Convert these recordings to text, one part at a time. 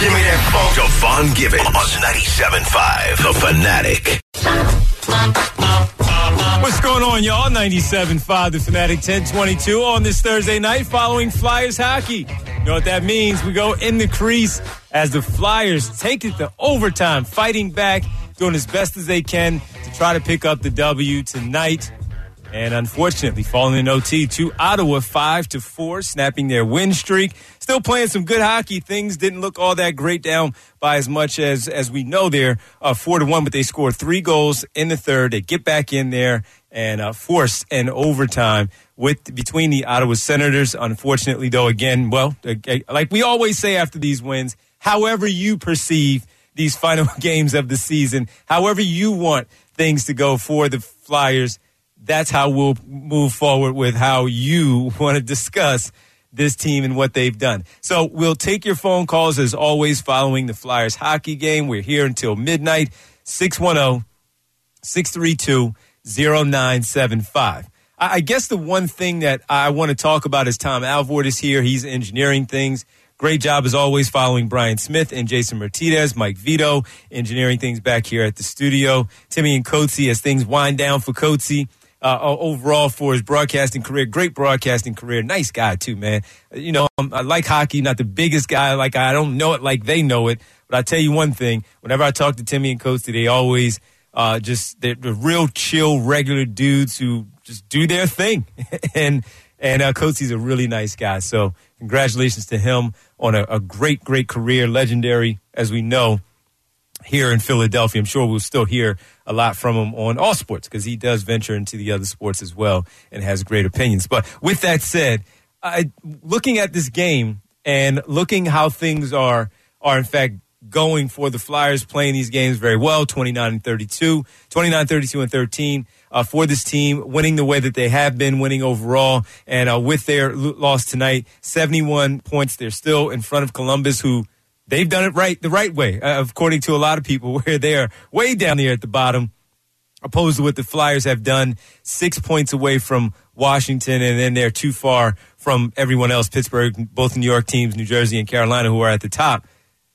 Give me that phone. Devon Gibbons on 97.5, The Fanatic. What's going on, y'all? 97.5, The Fanatic, 10:22 on this Thursday night following Flyers hockey. You know what that means? We go in the crease as the Flyers take it to overtime, fighting back, doing as best as they can to try to pick up the W tonight. And unfortunately, falling in OT to Ottawa 5-4, snapping their win streak. Still playing some good hockey. Things didn't look all that great down by as much as we know they're 4-1, but they scored 3 goals in the third. They get back in there and force an overtime between the Ottawa Senators. Unfortunately, though, again, well, like we always say after these wins, however you perceive these final games of the season, however you want things to go for the Flyers, that's how we'll move forward with how you want to discuss this team and what they've done. So we'll take your phone calls as always following the Flyers hockey game. We're here until midnight, 610-632-0975. I guess the one thing that I want to talk about is Tom Alvord is here. He's engineering things. Great job as always following Brian Smith and Jason Martinez, Mike Vito, engineering things back here at the studio. Timmy and Coatsy as things wind down for Coatsy. Overall for his broadcasting career, great broadcasting career. Nice guy, too, man. You know, I like hockey, not the biggest guy. I don't know it like they know it. But I tell you one thing, whenever I talk to Timmy and Coatsy, they always they're real chill, regular dudes who just do their thing. and Coatsy's a really nice guy. So congratulations to him on a great, great career, legendary, as we know, here in Philadelphia. I'm sure we'll still hear a lot from him on all sports because he does venture into the other sports as well and has great opinions. But with that said, looking at this game and looking how things are in fact going for the Flyers, playing these games very well, 29-32, 29-32-13 for this team, winning the way that they have been winning overall. And with their loss tonight, 71 points. They're still in front of Columbus, who they've done it the right way, according to a lot of people, where they are way down there at the bottom, opposed to what the Flyers have done, 6 points away from Washington, and then they're too far from everyone else, Pittsburgh, both New York teams, New Jersey and Carolina, who are at the top.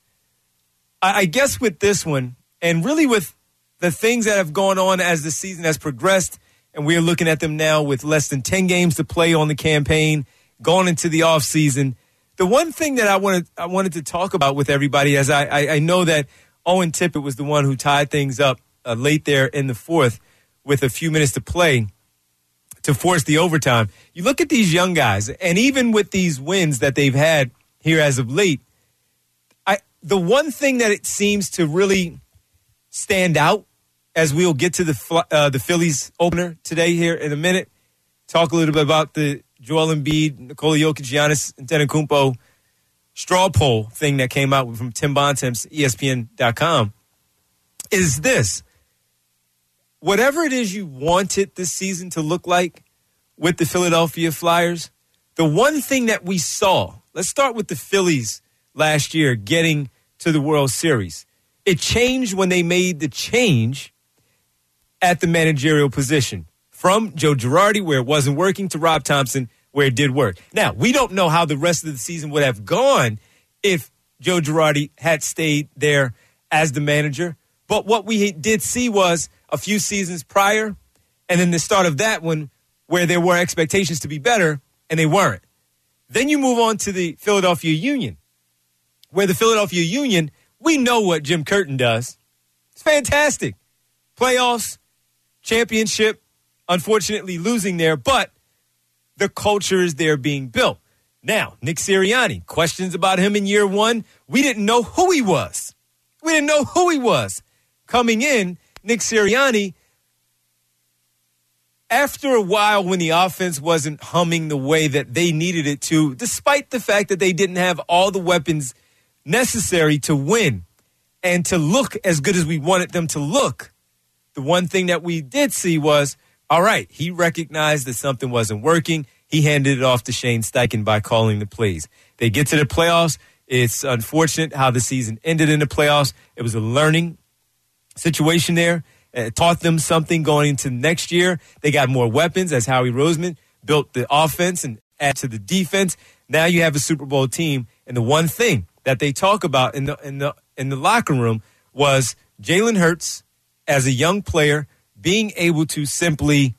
I guess with this one, and really with the things that have gone on as the season has progressed, and we're looking at them now with less than 10 games to play on the campaign, going into the offseason, the one thing that I wanted to talk about with everybody, as I know that Owen Tippett was the one who tied things up late there in the fourth with a few minutes to play to force the overtime. You look at these young guys, and even with these wins that they've had here as of late, the one thing that it seems to really stand out, as we'll get to the Phillies opener today here in a minute, talk a little bit about the Joel Embiid, Nikola Jokic, Giannis Antetokounmpo straw poll thing that came out from Tim Bontemps, ESPN.com, is this. Whatever it is you wanted this season to look like with the Philadelphia Flyers, the one thing that we saw, let's start with the Phillies last year getting to the World Series. It changed when they made the change at the managerial position. From Joe Girardi, where it wasn't working, to Rob Thompson, where it did work. Now, we don't know how the rest of the season would have gone if Joe Girardi had stayed there as the manager. But what we did see was a few seasons prior, and then the start of that one, where there were expectations to be better, and they weren't. Then you move on to the Philadelphia Union, where the Philadelphia Union, we know what Jim Curtin does. It's fantastic. Playoffs, championship, unfortunately losing there, but the culture is there being built. Now, Nick Sirianni, questions about him in year one. We didn't know who he was. Coming in, Nick Sirianni, after a while when the offense wasn't humming the way that they needed it to, despite the fact that they didn't have all the weapons necessary to win and to look as good as we wanted them to look, the one thing that we did see was, all right, he recognized that something wasn't working. He handed it off to Shane Steichen by calling the plays. They get to the playoffs. It's unfortunate how the season ended in the playoffs. It was a learning situation there. It taught them something going into next year. They got more weapons as Howie Roseman built the offense and added to the defense. Now you have a Super Bowl team. And the one thing that they talk about in the locker room was Jalen Hurts as a young player being able to simply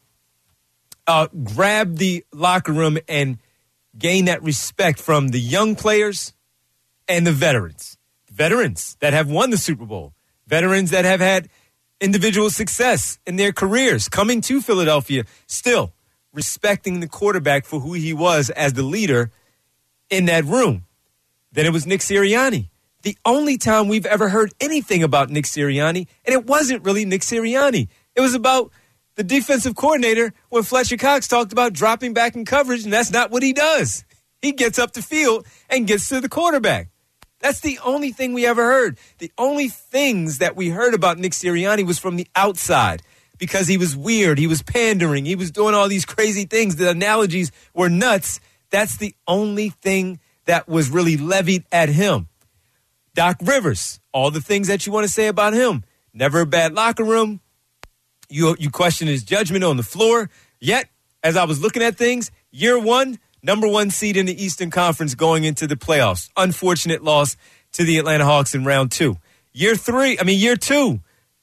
grab the locker room and gain that respect from the young players and the veterans. Veterans that have won the Super Bowl. Veterans that have had individual success in their careers, coming to Philadelphia, still respecting the quarterback for who he was as the leader in that room. Then it was Nick Sirianni. The only time we've ever heard anything about Nick Sirianni, and it wasn't really Nick Sirianni. It was about the defensive coordinator when Fletcher Cox talked about dropping back in coverage, and that's not what he does. He gets up the field and gets to the quarterback. That's the only thing we ever heard. The only things that we heard about Nick Sirianni was from the outside because he was weird. He was pandering. He was doing all these crazy things. The analogies were nuts. That's the only thing that was really levied at him. Doc Rivers, all the things that you want to say about him. Never a bad locker room. You question his judgment on the floor. Yet, as I was looking at things, year one, number one seed in the Eastern Conference going into the playoffs. Unfortunate loss to the Atlanta Hawks in round two. Year two,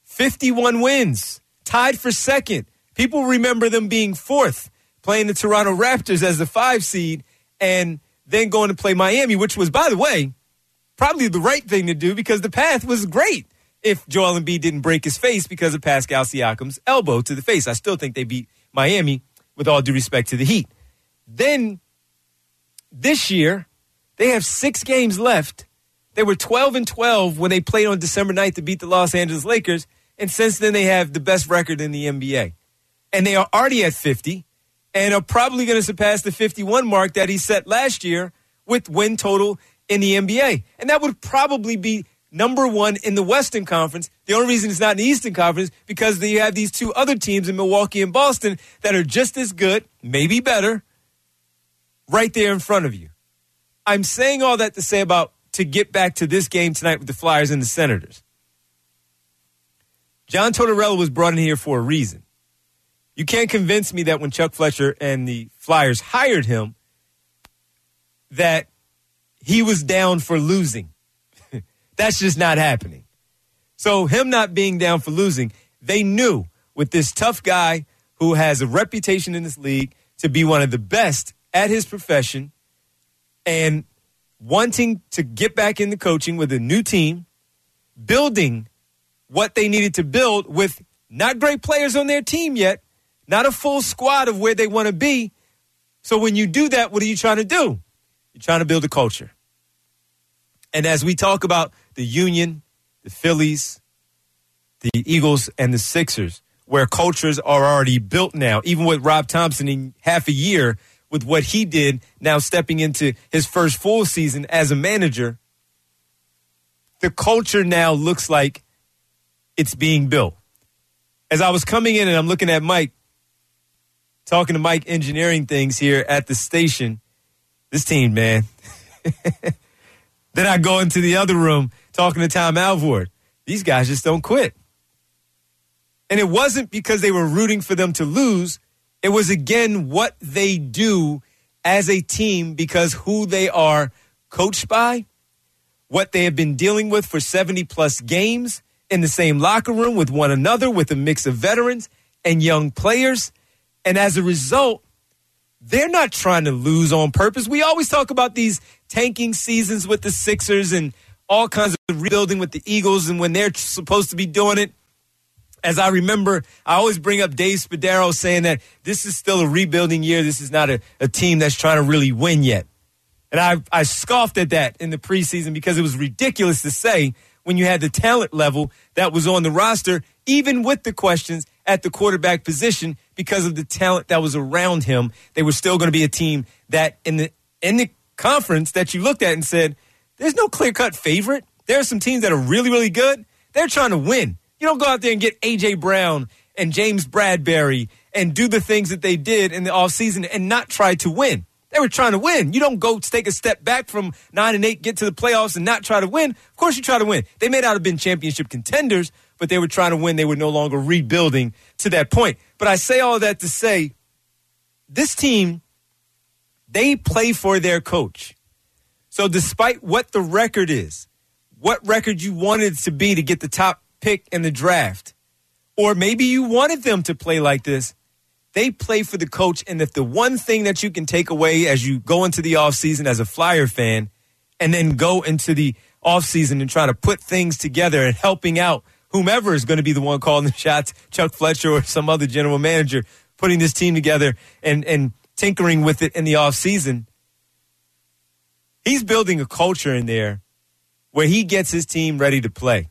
51 wins, tied for second. People remember them being fourth, playing the Toronto Raptors as the 5 seed, and then going to play Miami, which was, by the way, probably the right thing to do because the path was great if Joel Embiid didn't break his face because of Pascal Siakam's elbow to the face. I still think they beat Miami with all due respect to the Heat. Then this year, they have 6 games left. They were 12-12 when they played on December 9th to beat the Los Angeles Lakers, and since then they have the best record in the NBA. And they are already at 50 and are probably going to surpass the 51 mark that he set last year with win total in the NBA. And that would probably be number one in the Western Conference. The only reason it's not in the Eastern Conference because you have these 2 other teams in Milwaukee and Boston that are just as good, maybe better, right there in front of you. I'm saying all that to say to get back to this game tonight with the Flyers and the Senators. John Tortorella was brought in here for a reason. You can't convince me that when Chuck Fletcher and the Flyers hired him that he was down for losing. That's just not happening. So him not being down for losing, they knew with this tough guy who has a reputation in this league to be one of the best at his profession and wanting to get back into coaching with a new team, building what they needed to build with not great players on their team yet, not a full squad of where they want to be. So when you do that, what are you trying to do? You're trying to build a culture. And as we talk about the Union, the Phillies, the Eagles, and the Sixers, where cultures are already built now, even with Rob Thompson in half a year with what he did, now stepping into his first full season as a manager, the culture now looks like it's being built. As I was coming in and I'm looking at Mike, talking to Mike engineering things here at the station, this team, man. Then I go into the other room talking to Tom Alvord. These guys just don't quit. And it wasn't because they were rooting for them to lose. It was, again, what they do as a team because who they are coached by, what they have been dealing with for 70-plus games in the same locker room with one another, with a mix of veterans and young players. And as a result, they're not trying to lose on purpose. We always talk about these tanking seasons with the Sixers and all kinds of rebuilding with the Eagles and when they're supposed to be doing it. As I remember, I always bring up Dave Spadaro saying that this is still a rebuilding year. This is not a team that's trying to really win yet. And I scoffed at that in the preseason because it was ridiculous to say when you had the talent level that was on the roster, even with the questions at the quarterback position because of the talent that was around him, they were still going to be a team that in the conference that you looked at and said, there's no clear-cut favorite. There are some teams that are really, really good. They're trying to win. You don't go out there and get A.J. Brown and James Bradbury and do the things that they did in the offseason and not try to win. They were trying to win. You don't go take a step back from 9-8, get to the playoffs and not try to win. Of course you try to win. They may not have been championship contenders, but they were trying to win. They were no longer rebuilding to that point. But I say all that to say this team, they play for their coach. So despite what the record is, what record you wanted it to be to get the top pick in the draft, or maybe you wanted them to play like this, they play for the coach. And if the one thing that you can take away as you go into the offseason as a Flyer fan and then go into the offseason and try to put things together and helping out whomever is going to be the one calling the shots, Chuck Fletcher or some other general manager, putting this team together and tinkering with it in the offseason, he's building a culture in there where he gets his team ready to play.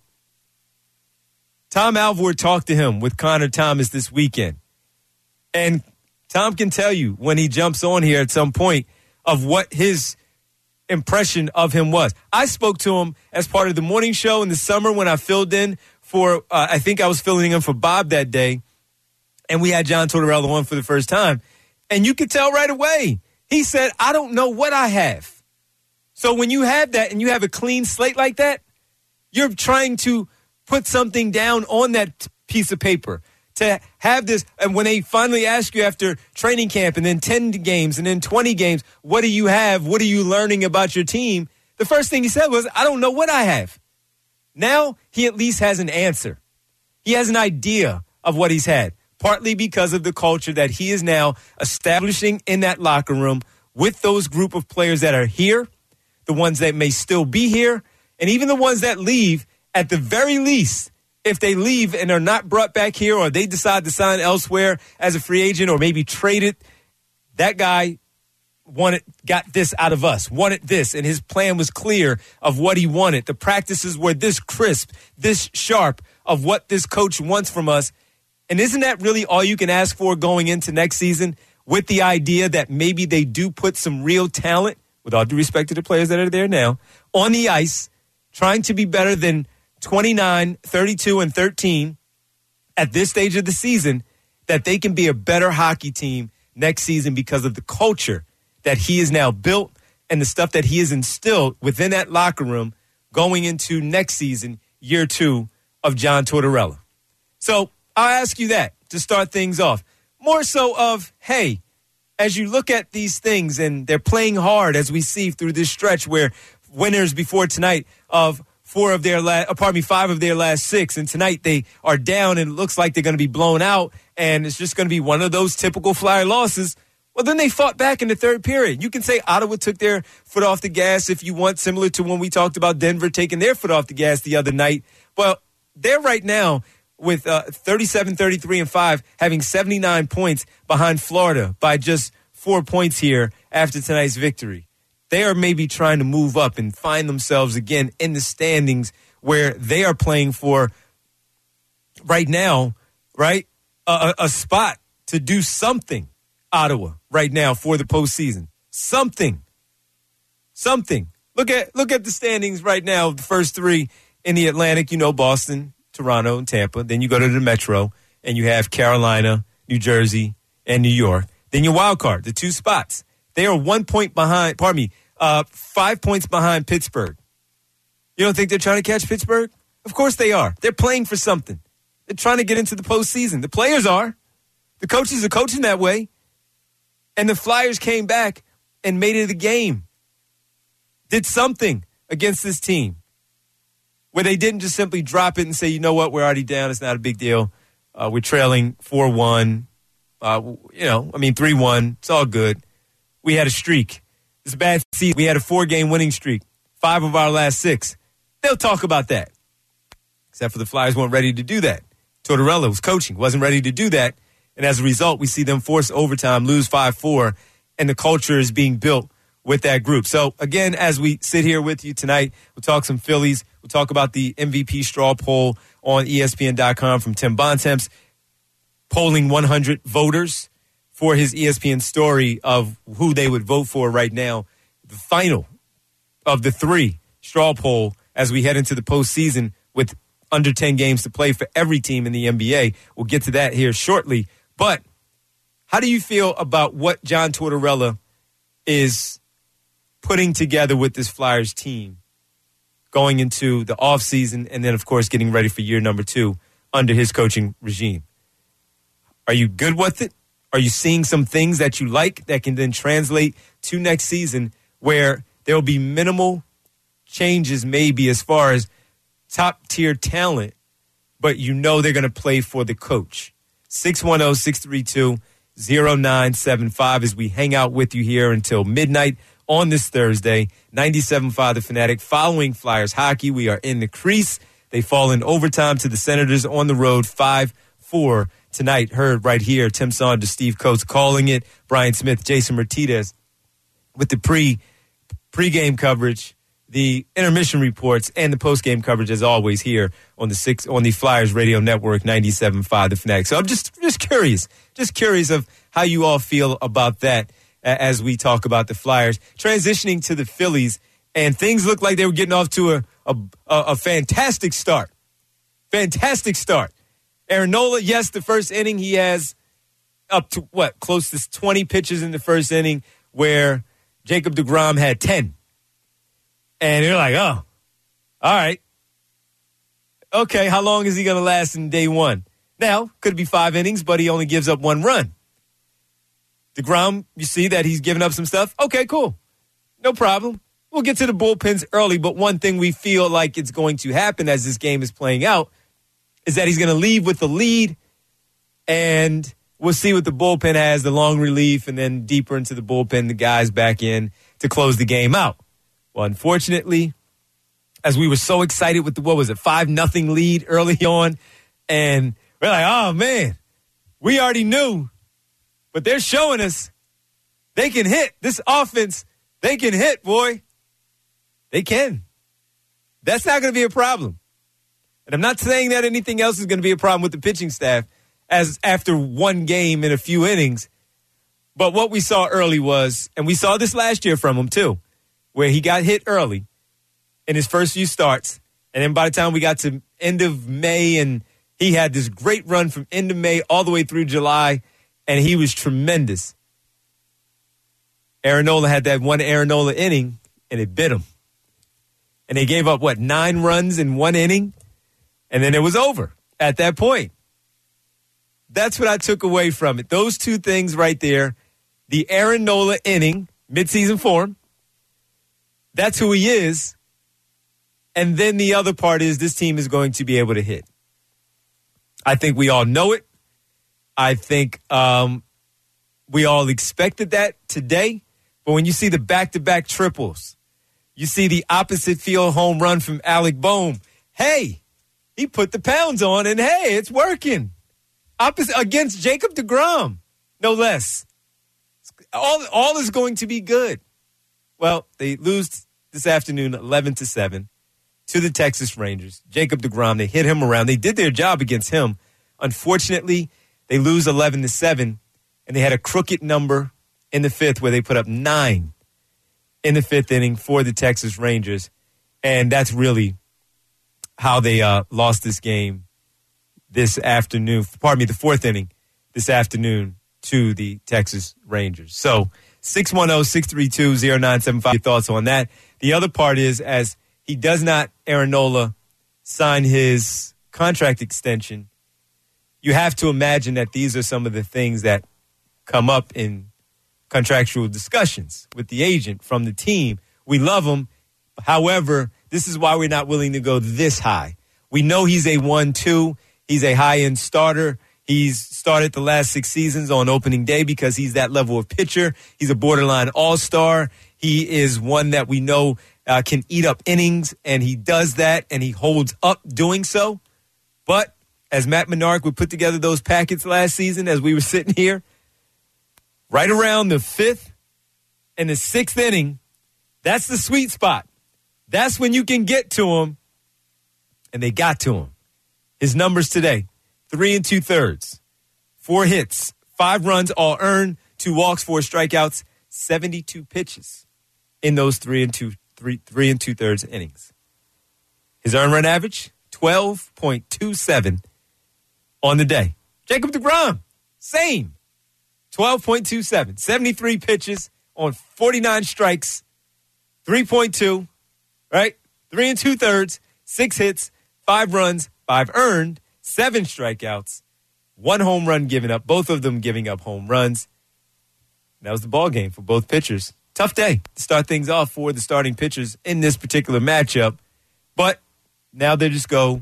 Tom Alvord talked to him with Connor Thomas this weekend. And Tom can tell you when he jumps on here at some point of what his impression of him was. I spoke to him as part of the morning show in the summer when I filled in for, I think I was filling in for Bob that day. And we had John Tortorella on for the first time. And you could tell right away. He said, I don't know what I have. So when you have that and you have a clean slate like that, you're trying to put something down on that piece of paper to have this. And when they finally ask you after training camp and then 10 games and then 20 games, what do you have? What are you learning about your team? The first thing he said was, I don't know what I have. Now he at least has an answer. He has an idea of what he's had, partly because of the culture that he is now establishing in that locker room with those group of players that are here, the ones that may still be here, and even the ones that leave. At the very least, if they leave and are not brought back here or they decide to sign elsewhere as a free agent or maybe traded, that guy got this out of us, wanted this, and his plan was clear of what he wanted. The practices were this crisp, this sharp of what this coach wants from us. And isn't that really all you can ask for going into next season, with the idea that maybe they do put some real talent, with all due respect to the players that are there now, on the ice, trying to be better than 29, 32, and 13 at this stage of the season, that they can be a better hockey team next season because of the culture that he has now built and the stuff that he has instilled within that locker room going into next season, year 2 of John Tortorella. So I'll ask you that to start things off. More so of, hey, as you look at these things and they're playing hard as we see through this stretch where winners before tonight of 5 of their last 6, and tonight they are down and it looks like they're going to be blown out and it's just going to be one of those typical Flyer losses. Well, then they fought back in the third period. You can say Ottawa took their foot off the gas if you want, similar to when we talked about Denver taking their foot off the gas the other night. Well, they're right now with 37, 33, and 5, having 79 points behind Florida by just 4 points here after tonight's victory. They are maybe trying to move up and find themselves again in the standings where they are playing for right now, right? A spot to do something, Ottawa, right now for the postseason. Something. Look at the standings right now, the first 3 in the Atlantic, Boston, Toronto, and Tampa. Then you go to the Metro, and you have Carolina, New Jersey, and New York. Then your wild card, the 2 spots. They are 1 point behind, 5 points behind Pittsburgh. You don't think they're trying to catch Pittsburgh? Of course they are. They're playing for something. They're trying to get into the postseason. The players are. The coaches are coaching that way. And the Flyers came back and made it a game. Did something against this team where they didn't just simply drop it and say, you know what, we're already down. It's not a big deal. We're trailing 4-1. 3-1. It's all good. We had a streak. It's a bad season. We had a 4-game winning streak. 5 of our last 6. They'll talk about that. Except for the Flyers weren't ready to do that. Tortorella was coaching, wasn't ready to do that. And as a result, we see them force overtime, lose 5-4, and the culture is being built with that group. So, again, as we sit here with you tonight, we'll talk some Phillies. We'll talk about the MVP straw poll on ESPN.com from Tim Bontemps, polling 100 voters for his ESPN story of who they would vote for right now. The final of the 3 straw poll as we head into the postseason with under 10 games to play for every team in the NBA. We'll get to that here shortly. But how do you feel about what John Tortorella is putting together with this Flyers team going into the offseason and then, of course, getting ready for year number 2 under his coaching regime? Are you good with it? Are you seeing some things that you like that can then translate to next season where there will be minimal changes maybe as far as top-tier talent, but you know they're going to play for the coach. 610-632-0975 as we hang out with you here until midnight on this Thursday. 97.5 The Fanatic. Following Flyers hockey, we are in the crease. They fall in overtime to the Senators on the road 5-4 tonight. Heard right here, Tim Saunders, Steve Coates calling it. Brian Smith, Jason Martinez with the pre-game coverage, the intermission reports, and the post-game coverage, as always, here on the Flyers Radio Network, 97.5 The Fanatic. So I'm just curious of how you all feel about that as we talk about the Flyers. Transitioning to the Phillies, and things look like they were getting off to a fantastic start. Fantastic start. Aaron Nola, yes, the first inning, he has up to, close to 20 pitches in the first inning, where Jacob deGrom had 10. And you're like, oh, all right. Okay, how long is he going to last in day one? Now, could be 5 innings, but he only gives up 1 run. DeGrom, you see that he's giving up some stuff? Okay, cool. No problem. We'll get to the bullpens early, but one thing we feel like it's going to happen as this game is playing out is that he's going to leave with the lead, and we'll see what the bullpen has, the long relief, and then deeper into the bullpen, the guys back in to close the game out. Well, unfortunately, as we were so excited with the, 5-0 lead early on, and we're like, oh, man, we already knew, but they're showing us they can hit. This offense, they can hit, boy. They can. That's not going to be a problem. And I'm not saying that anything else is going to be a problem with the pitching staff as after one game in a few innings. But what we saw early was, and we saw this last year from him too, where he got hit early in his first few starts. And then by the time we got to end of May, and he had this great run from end of May all the way through July, and he was tremendous. Aaron Nola had that one Aaron Nola inning, and it bit him. And they gave up, 9 runs in 1 inning? And then it was over at that point. That's what I took away from it. Those two things right there, the Aaron Nola inning, midseason form, that's who he is. And then the other part is this team is going to be able to hit. I think we all know it. I think we all expected that today. But when you see the back-to-back triples, you see the opposite field home run from Alec Bohm, hey, he put the pounds on, and hey, it's working. Opposite against Jacob deGrom, no less. All is going to be good. Well, they lose this afternoon 11-7 to the Texas Rangers. Jacob deGrom, they hit him around. They did their job against him. Unfortunately, they lose 11-7, and they had a crooked number in the 5th where they put up 9 in the 5th inning for the Texas Rangers. And that's really how they lost this game this afternoon. Pardon me, the 4th inning this afternoon to the Texas Rangers. So 610-632-0975. Your thoughts on that. The other part is, as he does not, Aaron Nola, sign his contract extension, you have to imagine that these are some of the things that come up in contractual discussions with the agent from the team. We love him. However, this is why we're not willing to go this high. We know he's a 1-2. He's a high-end starter. He's started the last 6 seasons on opening day because he's that level of pitcher. He's a borderline all-star. He is one that we know can eat up innings, and he does that, and he holds up doing so. But as Matt Menard would put together those packets last season as we were sitting here, right around the 5th and the 6th inning, that's the sweet spot. That's when you can get to him, and they got to him. His numbers today, 3 2/3, 4 hits, 5 runs, all earned, 2 walks, 4 strikeouts, 72 pitches in those 3 2/3 innings. His earned run average, 12.27 on the day. Jacob deGrom, same, 12.27, 73 pitches on 49 strikes, 3.2, right? 3 2/3, 6 hits, 5 runs, 5 earned, 7 strikeouts, 1 home run given up, both of them giving up home runs. And that was the ball game for both pitchers. tough day to start things off for the starting pitchers in this particular matchup. But now they just go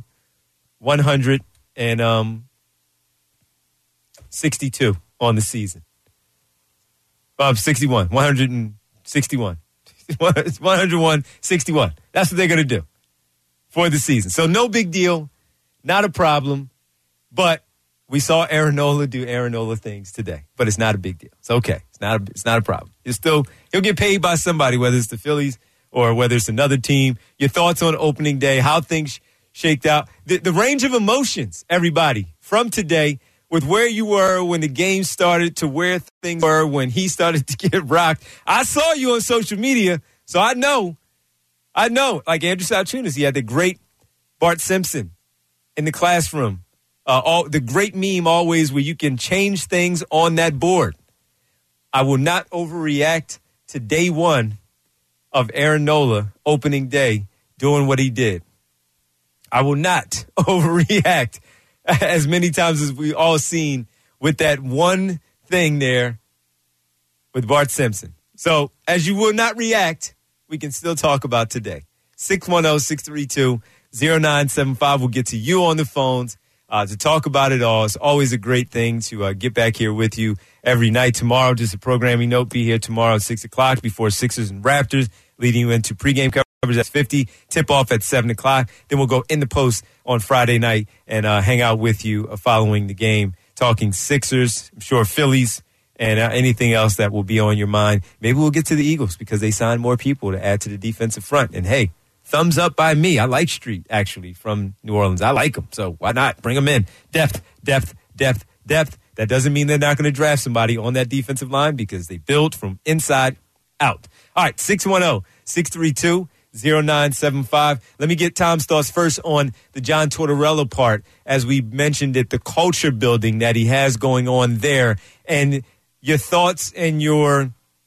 162 on the season. 61. 161. 101, 61. That's what they're going to do for the season. So no big deal. Not a problem. But we saw Aaron Nola do Aaron Nola things today. But it's not a big deal. It's okay. It's not a problem. He'll get paid by somebody, whether it's the Phillies or whether it's another team. Your thoughts on opening day, how things shaked out. The range of emotions, everybody, from today, with where you were when the game started to where things were when he started to get rocked. I saw you on social media, so I know. Like Andrew Saltunas, he had the great Bart Simpson in the classroom. The great meme always where you can change things on that board. I will not overreact to day one of Aaron Nola opening day doing what he did. I will not overreact as many times as we all seen with that one thing there with Bart Simpson. So as you will not react, we can still talk about today. 610-632-0975. We'll get to you on the phones to talk about it all. It's always a great thing to get back here with you every night. Tomorrow, just a programming note, be here tomorrow at 6 o'clock before Sixers and Raptors, leading you into pregame coverage at 50, tip-off at 7 o'clock. Then we'll go in the post on Friday night and hang out with you following the game, talking Sixers, I'm sure Phillies, and anything else that will be on your mind. Maybe we'll get to the Eagles because they signed more people to add to the defensive front. And, hey, thumbs up by me. I like Street, actually, from New Orleans. I like him, so why not? Bring him in. Depth. That doesn't mean they're not going to draft somebody on that defensive line because they build from inside out. All right, 610-632-0975. Let me get Tom's thoughts first on the John Tortorella part, as we mentioned it, the culture building that he has going on there, and your thoughts and your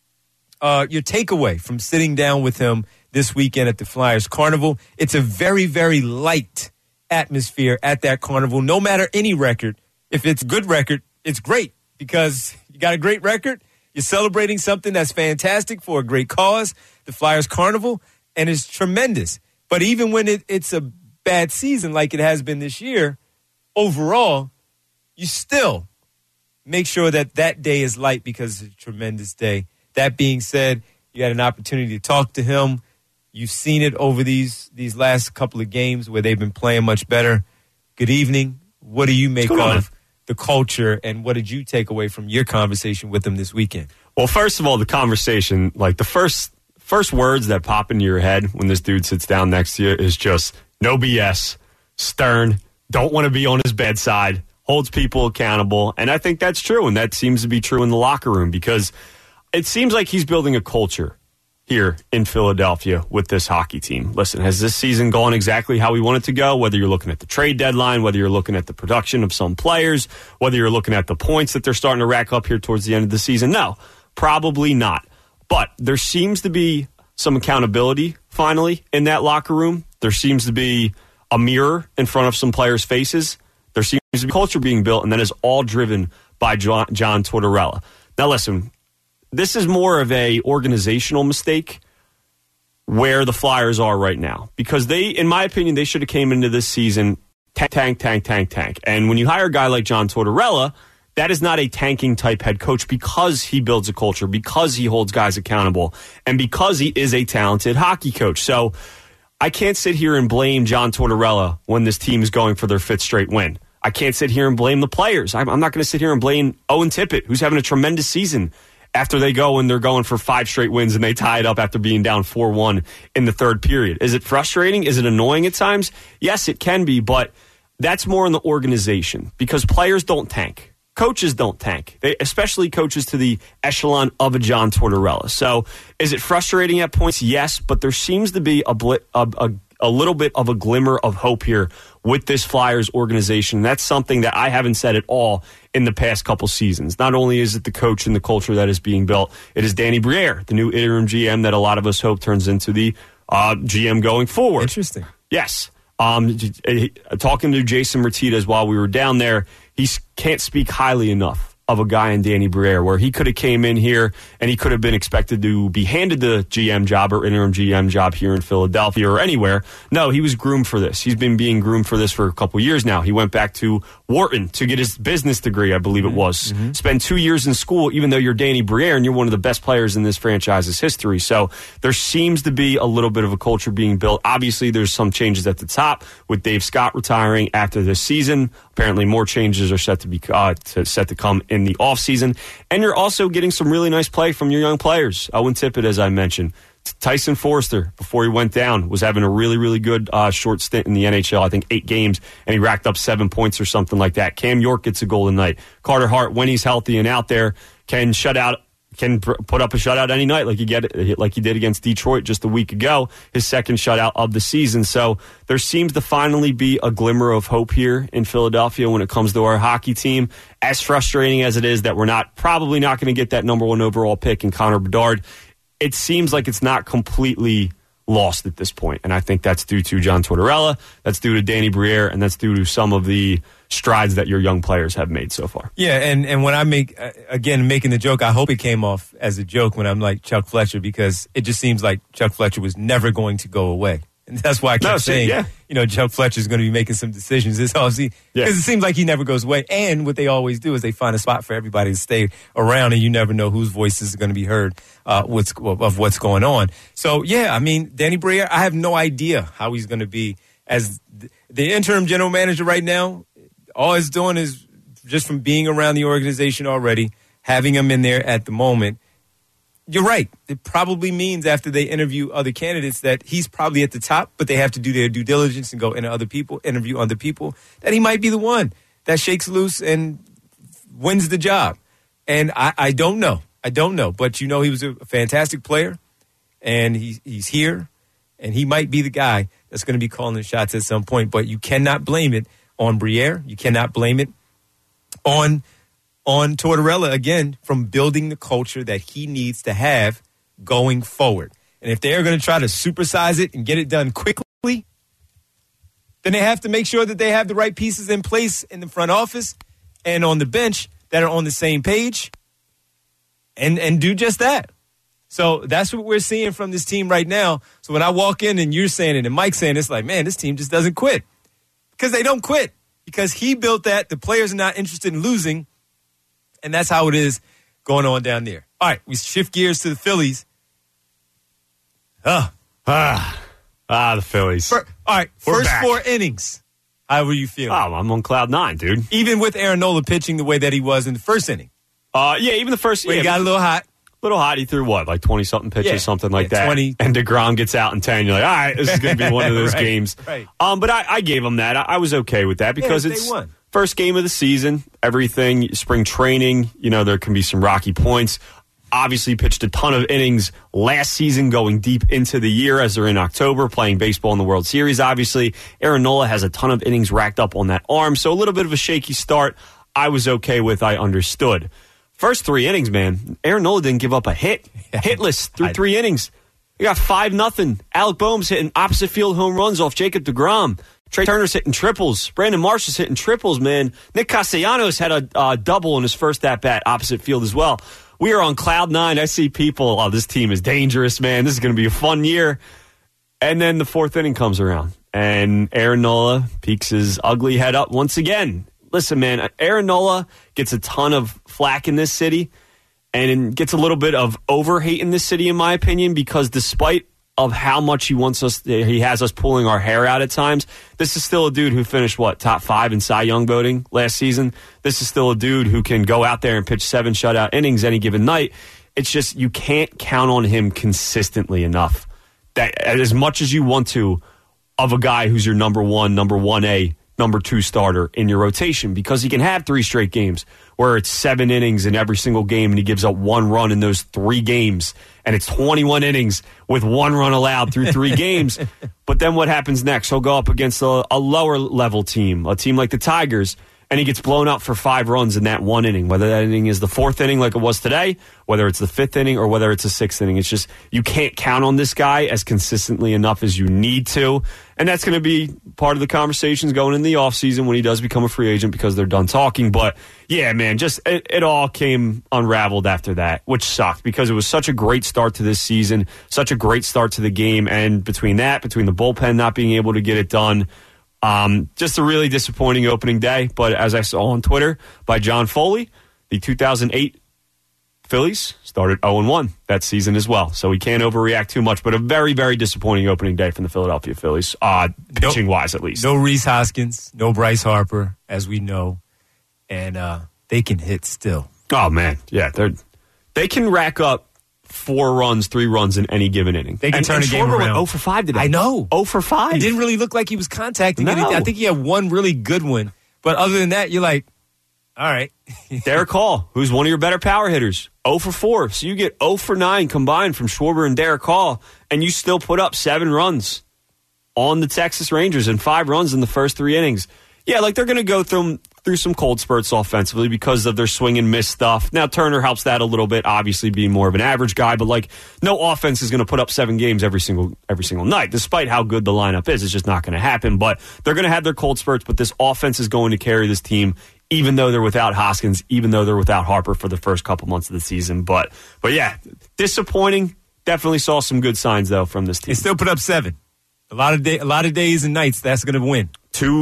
takeaway from sitting down with him this weekend at the Flyers Carnival. It's a very, very light atmosphere at that carnival, no matter any record. If it's a good record, it's great because you got a great record. You're celebrating something that's fantastic for a great cause, the Flyers Carnival, and it's tremendous. But even when it's a bad season like it has been this year, overall, you still make sure that day is light because it's a tremendous day. That being said, you had an opportunity to talk to him. You've seen it over these last couple of games where they've been playing much better. Good evening. What do you make of the culture, and what did you take away from your conversation with them this weekend? Well, first of all, the conversation, like the first words that pop into your head when this dude sits down next to you is just no BS, stern, don't want to be on his bad side, holds people accountable. And I think that's true, and that seems to be true in the locker room because it seems like he's building a culture here in Philadelphia with this hockey team. Listen, has this season gone exactly how we want it to go? Whether you're looking at the trade deadline, whether you're looking at the production of some players, whether you're looking at the points that they're starting to rack up here towards the end of the season, no, probably not. But there seems to be some accountability finally in that locker room. There seems to be a mirror in front of some players' faces. There seems to be culture being built, and that is all driven by John Tortorella. Now listen, this is more of a organizational mistake where the Flyers are right now. Because they, in my opinion, they should have came into this season tank. And when you hire a guy like John Tortorella, that is not a tanking type head coach because he builds a culture, because he holds guys accountable, and because he is a talented hockey coach. So I can't sit here and blame John Tortorella when this team is going for their fifth straight win. I can't sit here and blame the players. I'm not going to sit here and blame Owen Tippett, who's having a tremendous season after they go and they're going for 5 straight wins and they tie it up after being down 4-1 in the third period. Is it frustrating? Is it annoying at times? Yes, it can be, but that's more in the organization because players don't tank. Coaches don't tank, especially coaches to the echelon of a John Tortorella. So is it frustrating at points? Yes, but there seems to be a little bit of a glimmer of hope here with this Flyers organization. That's something that I haven't said at all in the past couple seasons. Not only is it the coach and the culture that is being built, it is Danny Briere, the new interim GM that a lot of us hope turns into the GM going forward. Interesting. Yes. Talking to Jason Martinez while we were down there, he can't speak highly enough of a guy in Danny Briere, where he could have came in here and he could have been expected to be handed the GM job or interim GM job here in Philadelphia or anywhere. No, he was groomed for this. He's been being groomed for this for a couple years now. He went back to Wharton to get his business degree, I believe it was. Spent 2 years in school, even though you're Danny Briere and you're one of the best players in this franchise's history. So there seems to be a little bit of a culture being built. Obviously, there's some changes at the top with Dave Scott retiring after this season. Apparently, more changes are set to come in the offseason. And you're also getting some really nice play from your young players. Owen Tippett, as I mentioned. Tyson Forster, before he went down, was having a really, really good short stint in the NHL. I think 8 games, and he racked up 7 points or something like that. Cam York gets a goal tonight. Carter Hart, when he's healthy and out there, can put up a shutout any night like he did against Detroit just a week ago, his second shutout of the season. So there seems to finally be a glimmer of hope here in Philadelphia when it comes to our hockey team. As frustrating as it is that we're probably not going to get that number 1 overall pick in Connor Bedard, it seems like it's not completely lost at this point. And I think that's due to John Tortorella, that's due to Danny Briere, and that's due to some of the strides that your young players have made so far. Yeah, and when I making the joke, I hope it came off as a joke when I'm like Chuck Fletcher, because it just seems like Chuck Fletcher was never going to go away. And that's why I kept saying, Chuck Fletcher's going to be making some decisions this offseason. Because it seems like he never goes away. And what they always do is they find a spot for everybody to stay around, and you never know whose voices are going to be heard of what's going on. So, Danny Briere, I have no idea how he's going to be as the interim general manager right now. All he's doing is just from being around the organization already, having him in there at the moment. You're right. It probably means after they interview other candidates that he's probably at the top, but they have to do their due diligence and go interview other people, that he might be the one that shakes loose and wins the job. And I don't know. But he was a fantastic player, and he's here, and he might be the guy that's going to be calling the shots at some point. But you cannot blame it on Briere. You cannot blame it on Tortorella, again, from building the culture that he needs to have going forward. And if they're going to try to supersize it and get it done quickly, then they have to make sure that they have the right pieces in place in the front office and on the bench that are on the same page and do just that. So that's what we're seeing from this team right now. So when I walk in and you're saying it and Mike's saying it, it's like, man, this team just doesn't quit. Because they don't quit. Because he built that. The players are not interested in losing. And that's how it is going on down there. All right, we shift gears to the Phillies. The Phillies. All right, first 4 innings. How were you feeling? Oh, I'm on cloud 9, dude. Even with Aaron Nola pitching the way that he was in the first inning. Even the first. He got a little hot. He threw what, like 20-something pitches, something like that. 20. And DeGrom gets out in 10. You're like, all right, this is going to be one of those games. Right. But I gave him that. I was okay with that because it's first game of the season. Everything, spring training, there can be some rocky points. Obviously pitched a ton of innings last season going deep into the year as they're in October playing baseball in the World Series. Obviously, Aaron Nola has a ton of innings racked up on that arm. So a little bit of a shaky start I was okay with. I understood. First 3 innings, man, Aaron Nola didn't give up a hit. Hitless through 3 innings. He got 5-0. Alec Boehm's hitting opposite field home runs off Jacob deGrom. Trey Turner's hitting triples. Brandon Marsh is hitting triples, man. Nick Castellanos had a double in his first at-bat opposite field as well. We are on cloud 9. I see people, this team is dangerous, man. This is going to be a fun year. And then the 4th inning comes around, and Aaron Nola peeks his ugly head up once again. Listen, man, Aaron Nola gets a ton of flack in this city and gets a little bit of over-hate in this city, in my opinion, because despite of how much he has us pulling our hair out at times, this is still a dude who finished, top 5 in Cy Young voting last season. This is still a dude who can go out there and pitch 7 shutout innings any given night. It's just you can't count on him consistently enough. That as much as you want to of a guy who's your number 1A, number 2 starter in your rotation, because he can have 3 straight games where it's 7 innings in every single game and he gives up 1 run in those 3 games, and it's 21 innings with 1 run allowed through 3 games. But then what happens next? He'll go up against a lower level team, a team like the Tigers, and he gets blown up for 5 runs in that 1 inning, whether that inning is the 4th inning like it was today, whether it's the 5th inning, or whether it's the 6th inning. It's just you can't count on this guy as consistently enough as you need to. And that's going to be part of the conversations going in the offseason when he does become a free agent because they're done talking. But, yeah, man, just it all came unraveled after that, which sucked because it was such a great start to this season, such a great start to the game. And between the bullpen not being able to get it done, just a really disappointing opening day. But as I saw on Twitter by John Foley, the 2008 Phillies started 0-1 that season as well. So we can't overreact too much, but a very, very disappointing opening day from the Philadelphia Phillies, pitching-wise at least. No Rhys Hoskins, no Bryce Harper, as we know, and they can hit still. Oh, man, yeah. They can rack up 4 runs, 3 runs in any given inning. They can turn a game around. 0 for 5 today. I know. 0 for 5. It didn't really look like he was contacting anything. I think he had one really good one, but other than that, you're like, all right. Derek Hall, who's one of your better power hitters, 0 for 4. So you get 0 for 9 combined from Schwarber and Derek Hall, and you still put up 7 runs on the Texas Rangers and 5 runs in the first 3 innings. Yeah, like they're going to go through some cold spurts offensively because of their swing and miss stuff. Now, Turner helps that a little bit, obviously being more of an average guy, but like no offense is going to put up 7 games every single night, despite how good the lineup is. It's just not going to happen, but they're going to have their cold spurts, but this offense is going to carry this team even though they're without Hoskins, even though they're without Harper for the first couple months of the season. But yeah, disappointing. Definitely saw some good signs, though, from this team. They still put up 7. A lot of days and nights, that's going to win.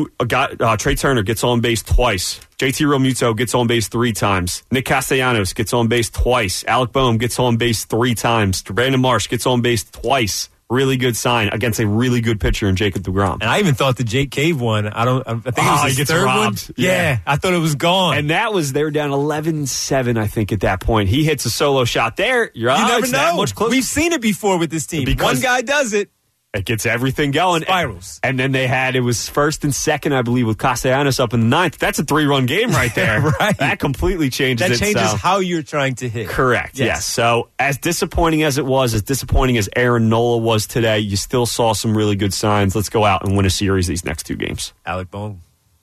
Trey Turner gets on base twice. JT Realmuto gets on base 3 times. Nick Castellanos gets on base twice. Alec Boehm gets on base 3 times. Brandon Marsh gets on base twice. Really good sign against a really good pitcher in Jacob deGrom. And I even thought the Jake Cave one, I think it was his third one. Yeah, I thought it was gone. And they were down 11-7, I think, at that point. He hits a solo shot there. You never know. That much closer. We've seen it before with this team. One guy does it. It gets everything going. Spirals. And then it was first and second, I believe, with Castellanos up in the 9th. That's a 3-run game right there. Right. That completely changes it. That changes how you're trying to hit. Correct, yes. So as disappointing as it was, as disappointing as Aaron Nola was today, you still saw some really good signs. Let's go out and win a series these next 2 games. Alec Boehm.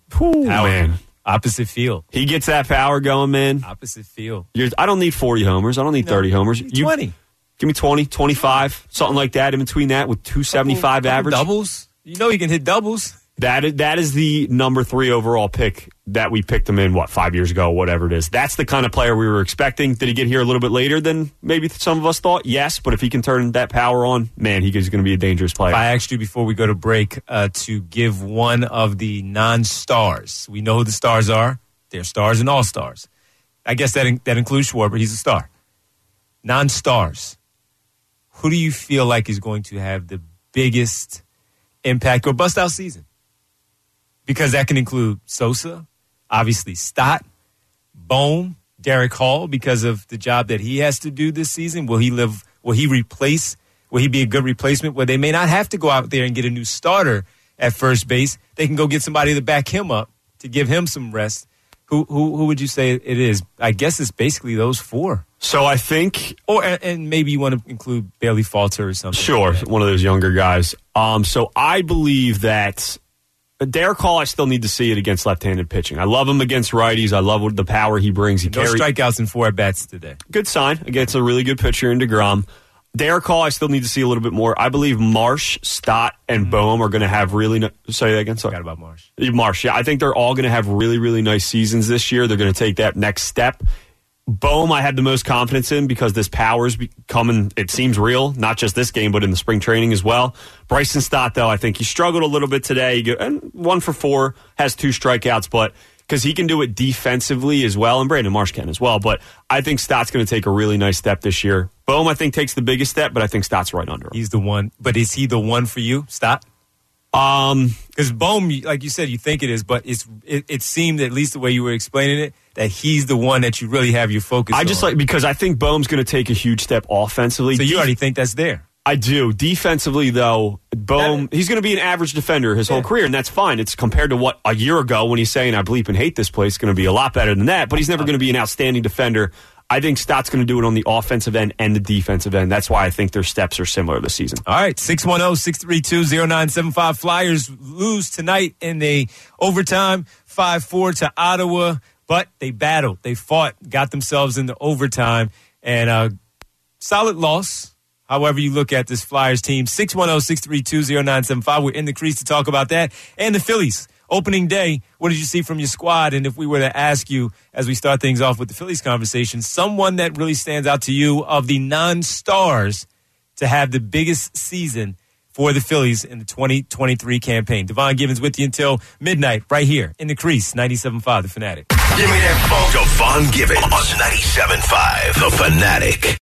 Man. Opposite field. He gets that power going, man. Opposite field. I don't need 40 homers. I don't need 30 homers. 20. Give me 20, 25, something like that in between that with 275 average. Doubles. You know he can hit doubles. That is the number 3 overall pick that we picked him in, 5 years ago, whatever it is. That's the kind of player we were expecting. Did he get here a little bit later than maybe some of us thought? Yes, but if he can turn that power on, man, he's going to be a dangerous player. I asked you before we go to break to give one of the non-stars. We know who the stars are. They're stars and all-stars. I guess that includes Schwarber. He's a star. Non-stars. Who do you feel like is going to have the biggest impact or bust out season? Because that can include Sosa, obviously Stott, Boehm, Derek Hall, because of the job that he has to do this season. Will he be a good replacement where they may not have to go out there and get a new starter at first base? They can go get somebody to back him up to give him some rest. Who would you say it is? I guess it's basically those 4. So I think... And maybe you want to include Bailey Falter or something. Sure, like one of those younger guys. So I believe that Derek Hall, I still need to see it against left-handed pitching. I love him against righties. I love the power he brings. No strikeouts and 4 at-bats today. Good sign against a really good pitcher in deGrom. Derek Hall, I still need to see a little bit more. I believe Marsh, Stott, and Boehm are going to have really... Say that again? Sorry. Forgot about Marsh. Marsh, yeah. I think they're all going to have really, really nice seasons this year. They're going to take that next step. Boehm, I had the most confidence in because this power's becoming, it seems real, not just this game, but in the spring training as well. Bryson Stott, though, I think he struggled a little bit today. And 1 for 4, has 2 strikeouts, but because he can do it defensively as well, and Brandon Marsh can as well. But I think Stott's going to take a really nice step this year. Boehm, I think, takes the biggest step, but I think Stott's right under him. He's the one. But is he the one for you, Stott? Because Boehm, like you said, you think it is, but it seemed, at least the way you were explaining it, that he's the one that you really have your focus on. Because I think Boehm's going to take a huge step offensively. So you already think that's there? I do. Defensively, though, Boehm, he's going to be an average defender his whole career, and that's fine. It's compared to what a year ago when he's saying, I bleep and hate this place, going to be a lot better than that, but he's never going to be an outstanding defender. I think Stott's going to do it on the offensive end and the defensive end. That's why I think their steps are similar this season. All right, 610-632-0975. Flyers lose tonight in the overtime, 5-4 to Ottawa, but they battled. They fought, got themselves into overtime, and solid loss. however you look at this Flyers team. 610-632-0975. We're in the crease to talk about that. And the Phillies. Opening day, what did you see from your squad? And if we were to ask you, as we start things off with the Phillies conversation, someone that really stands out to you of the non-stars to have the biggest season for the Phillies in the 2023 campaign. Devon Givens with you until midnight right here in the crease, 97.5 The Fanatic. Give me that phone. Devon Givens on 97.5 The Fanatic.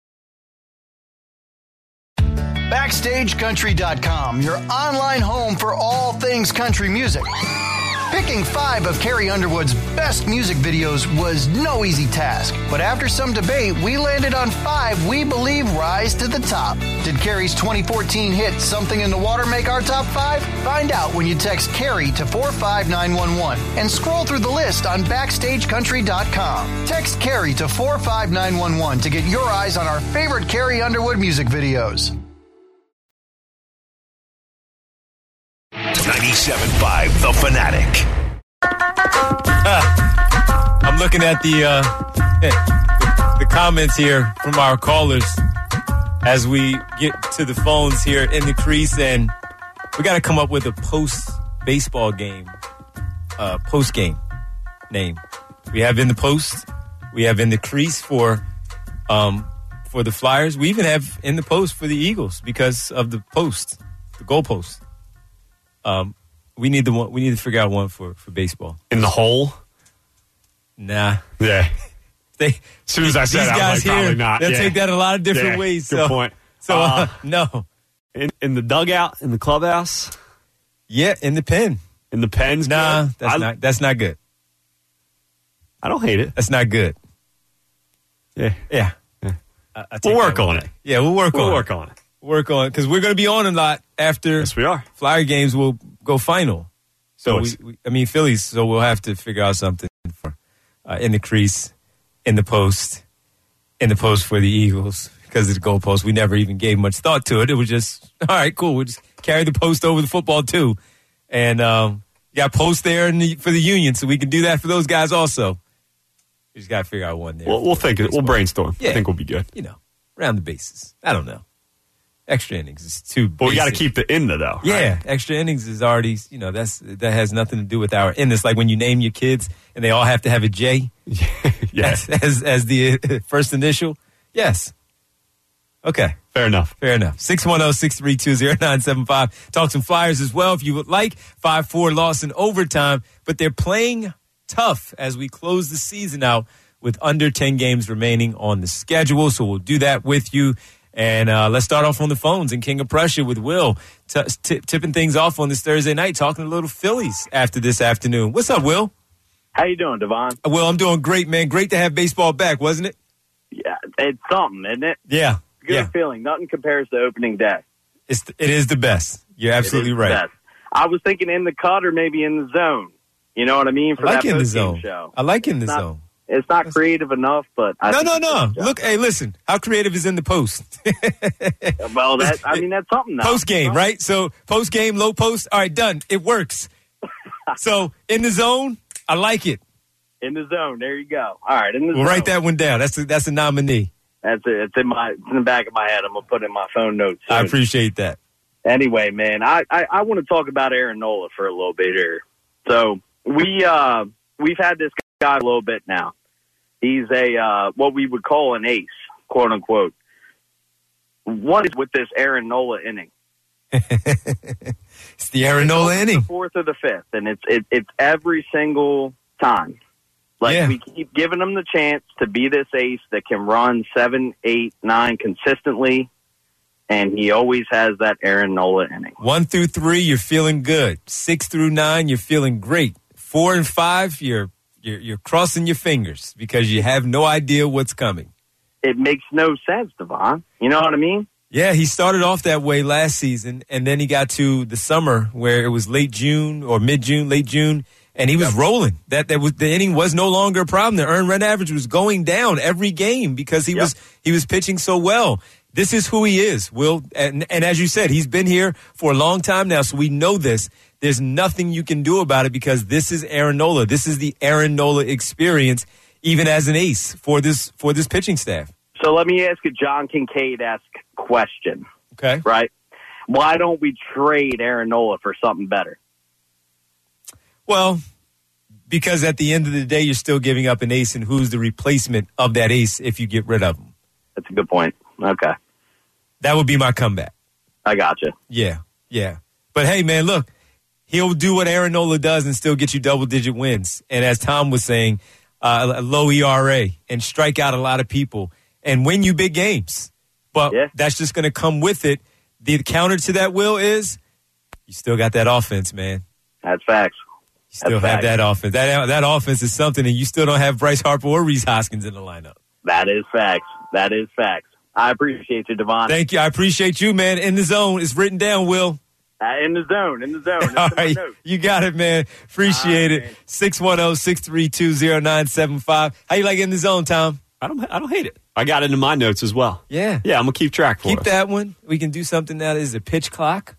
BackstageCountry.com, your online home for all things country music. Picking 5 of Carrie Underwood's best music videos was no easy task, but after some debate, we landed on 5 we believe rise to the top. Did Carrie's 2014 hit Something in the Water make our top 5? Find out when you text Carrie to 45911 and scroll through the list on BackstageCountry.com. Text Carrie to 45911 to get your eyes on our favorite Carrie Underwood music videos. 97.5 The Fanatic. I'm looking at the comments here from our callers as we get to the phones here in the crease, and we got to come up with a post-baseball game, post-game name. We have in the post, we have in the crease for the Flyers. We even have in the post for the Eagles because of the post, the goal post. We need to figure out one for baseball. In the hole? Nah. Yeah. As soon as I said that, I was like, probably not. They'll take that a lot of different ways. Good point. So, no. In the dugout, in the clubhouse? Yeah, in the pen. In the pen's Nah, good? That's not good. I don't hate it. That's not good. Yeah. Yeah. We'll work on it. Yeah, we'll work on it. Work on it because we're going to be on a lot after. Yes, we are. Flyer games will go final. So Phillies. So we'll have to figure out something for in the crease, in the post for the Eagles because of the goal post. We never even gave much thought to it. It was just all right, cool. We'll just carry the post over the football too, and got post there for the Union, so we can do that for those guys also. We just got to figure out one there. We'll think it. We'll brainstorm. Yeah. I think we'll be good. Around the bases. I don't know. Extra innings is too basic. But we got to keep the in there, though. Yeah, right? extra innings is already, that has nothing to do with our in. It's like when you name your kids and they all have to have a J yes. as the first initial. Yes. Okay. Fair enough. 610-632-0975. Talk some Flyers as well if you would like. 5-4 loss in overtime, but they're playing tough as we close the season out with under 10 games remaining on the schedule. So we'll do that with you. And let's start off on the phones in King of Prussia with Will, tipping things off on this Thursday night, talking a little Phillies after this afternoon. What's up, Will? How you doing, Devon? Will, I'm doing great, man. Great to have baseball back, wasn't it? Yeah, it's something, isn't it? Yeah. Good feeling. Nothing compares to opening day. It is the best. You're absolutely right. Best. I was thinking in the cut or maybe in the zone. You know what I mean? For I like that in the zone. Show. I like in the zone. It's not creative enough, but No. Look, hey, listen. How creative is in the post? Well, that's something now. Post game, right? So post game, low post. All right, done. It works. So in the zone, I like it. In the zone, there you go. All right, in the zone. We'll write that one down. That's a nominee. That's it. It's in the back of my head. I'm gonna put it in my phone notes soon. I appreciate that. Anyway, man, I want to talk about Aaron Nola for a little bit here. So we've had this guy a little bit now. He's a what we would call an ace, quote unquote. What is with this Aaron Nola inning? It's the Aaron Nola inning. The fourth or the fifth, and it's every single time. We keep giving him the chance to be this ace that can run 7, 8, 9 consistently, and he always has that Aaron Nola inning. 1 through 3, you're feeling good. 6 through 9, you're feeling great. 4 and 5, you're crossing your fingers because you have no idea what's coming. It makes no sense, Devon. You know what I mean? Yeah, he started off that way last season, and then he got to the summer where it was late June or mid-June, late June, and he was rolling. The inning was no longer a problem. The earned run average was going down every game because he was pitching so well. This is who he is, Will. And as you said, he's been here for a long time now, so we know this. There's nothing you can do about it because this is Aaron Nola. This is the Aaron Nola experience, even as an ace for this pitching staff. So let me ask a John Kincaid-esque question. Okay. Right? Why don't we trade Aaron Nola for something better? Well, because at the end of the day, you're still giving up an ace, and who's the replacement of that ace if you get rid of him? That's a good point. Okay. That would be my comeback. I gotcha. Yeah. But hey, man, look, he'll do what Aaron Nola does and still get you double-digit wins. And as Tom was saying, a low ERA and strike out a lot of people and win you big games. But that's just going to come with it. The counter to that, Will, is you still got that offense, man. That's facts. You still have that offense. That offense is something, and you still don't have Bryce Harper or Rhys Hoskins in the lineup. That is facts. I appreciate you, Devon. Thank you. I appreciate you, man. In the zone. It's written down, Will. In the zone. All right. You got it, man. Appreciate it. 610-632-0975. How you like In the Zone, Tom? I don't hate it. I got it in my notes as well. Yeah. I'm going to keep track for us. Keep that one. We can do something that is a pitch clock.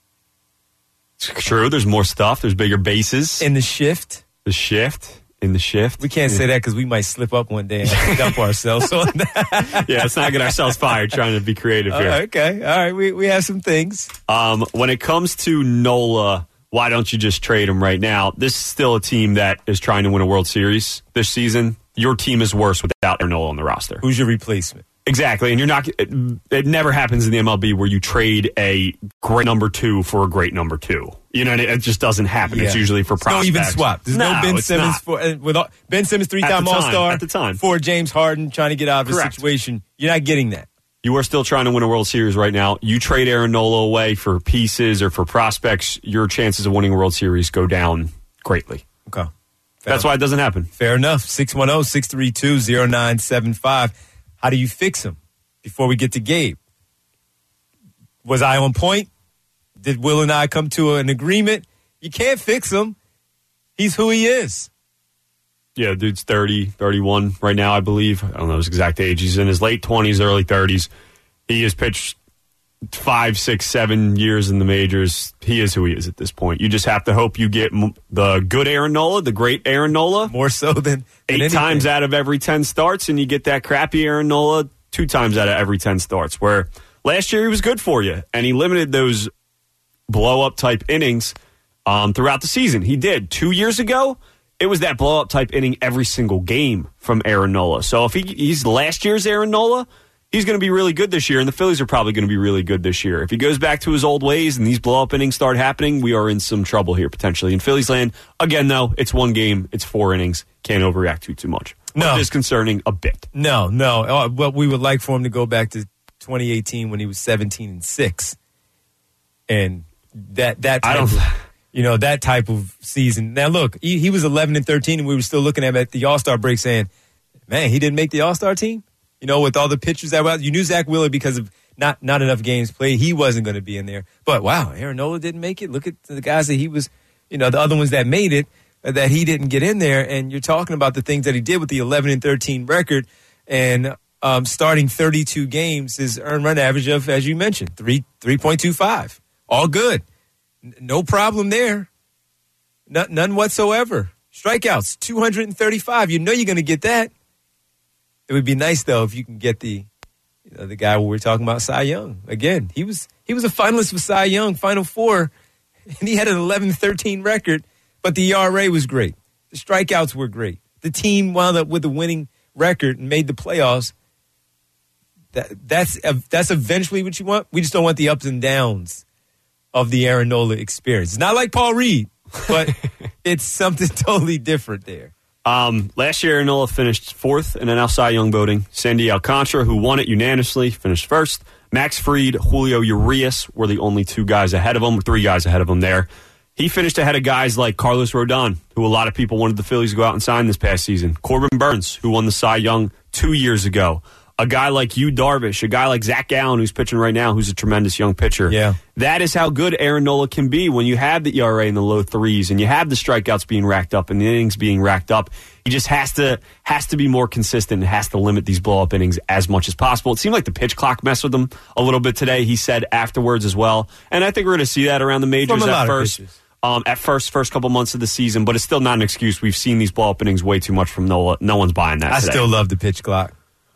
It's true. There's more stuff. There's bigger bases. In the shift. In the shift. We can't say that because we might slip up one day and have to dump ourselves on that. Yeah, let's not get ourselves fired trying to be creative here. Okay. All right. We have some things. When it comes to Nola, why don't you just trade him right now? This is still a team that is trying to win a World Series this season. Your team is worse without Aaron Nola on the roster. Who's your replacement? Exactly, and you're not. It never happens in the MLB where you trade a great number 2 for a great number 2. You know, it just doesn't happen. Yeah. It's usually for prospects. No even swap. There's no Ben Simmons with Ben Simmons 3-time All-Star at the time for James Harden trying to get out of his situation. You're not getting that. You are still trying to win a World Series right now. You trade Aaron Nola away for pieces or for prospects, your chances of winning a World Series go down greatly. Okay. That's why it doesn't happen. Fair enough. 610-632-0975. How do you fix him? Before we get to Gabe, was I on point? Did Will and I come to an agreement? You can't fix him. He's who he is. Yeah, dude's 30, 31 right now, I believe. I don't know his exact age. He's in his late 20s, early 30s. He has pitched 5, 6, 7 years in the majors. He is who he is at this point. You just have to hope you get the good Aaron Nola, the great Aaron Nola. More so than 8 anything. times out of every 10 starts, and you get that crappy Aaron Nola 2 times out of every 10 starts, where last year he was good for you, and he limited those blow-up type innings throughout the season. He did. 2 years ago, it was that blow-up type inning every single game from Aaron Nola. So if he's last year's Aaron Nola, he's going to be really good this year, and the Phillies are probably going to be really good this year. If he goes back to his old ways and these blow-up innings start happening, we are in some trouble here potentially. In Phillies land, again, though, it's 1 game, it's 4 innings. Can't overreact too much. No. It is concerning a bit. No. What we would like for him to go back to 2018 when he was 17-6. And that type of season. Now, look, he was 11-13, and we were still looking at him at the All-Star break saying, man, he didn't make the All-Star team? You know, with all the pitchers that were out, you knew Zach Wheeler because of not enough games played. He wasn't going to be in there. But, wow, Aaron Nola didn't make it. Look at the guys that he was, the other ones that made it, that he didn't get in there. And you're talking about the things that he did with the 11-13 record and starting 32 games, his earned run average of, as you mentioned, 3.25. All good. No problem there. None whatsoever. Strikeouts, 235. You know you're going to get that. It would be nice, though, if you can get the guy we were talking about, Cy Young. Again, he was a finalist for Cy Young, Final Four, and he had an 11-13 record, but the ERA was great. The strikeouts were great. The team wound up with a winning record and made the playoffs. That's eventually what you want. We just don't want the ups and downs of the Aaron Nola experience. It's not like Paul Reed, but it's something totally different there. Last year, Aaron Nola finished 4th in NL Cy Young voting. Sandy Alcantara, who won it unanimously, finished 1st. Max Fried, Julio Urias were the only 2 guys ahead of him, 3 guys ahead of him there. He finished ahead of guys like Carlos Rodon, who a lot of people wanted the Phillies to go out and sign this past season. Corbin Burns, who won the Cy Young 2 years ago. A guy like Yu Darvish, a guy like Zach Gallen, who's pitching right now, who's a tremendous young pitcher. Yeah. That is how good Aaron Nola can be when you have the ERA in the low 3s and you have the strikeouts being racked up and the innings being racked up. He just has to be more consistent and has to limit these blow-up innings as much as possible. It seemed like the pitch clock messed with him a little bit today, he said afterwards as well. And I think we're going to see that around the majors at first couple months of the season, but it's still not an excuse. We've seen these blow-up innings way too much from Nola. No one's buying that today. Still love the pitch clock.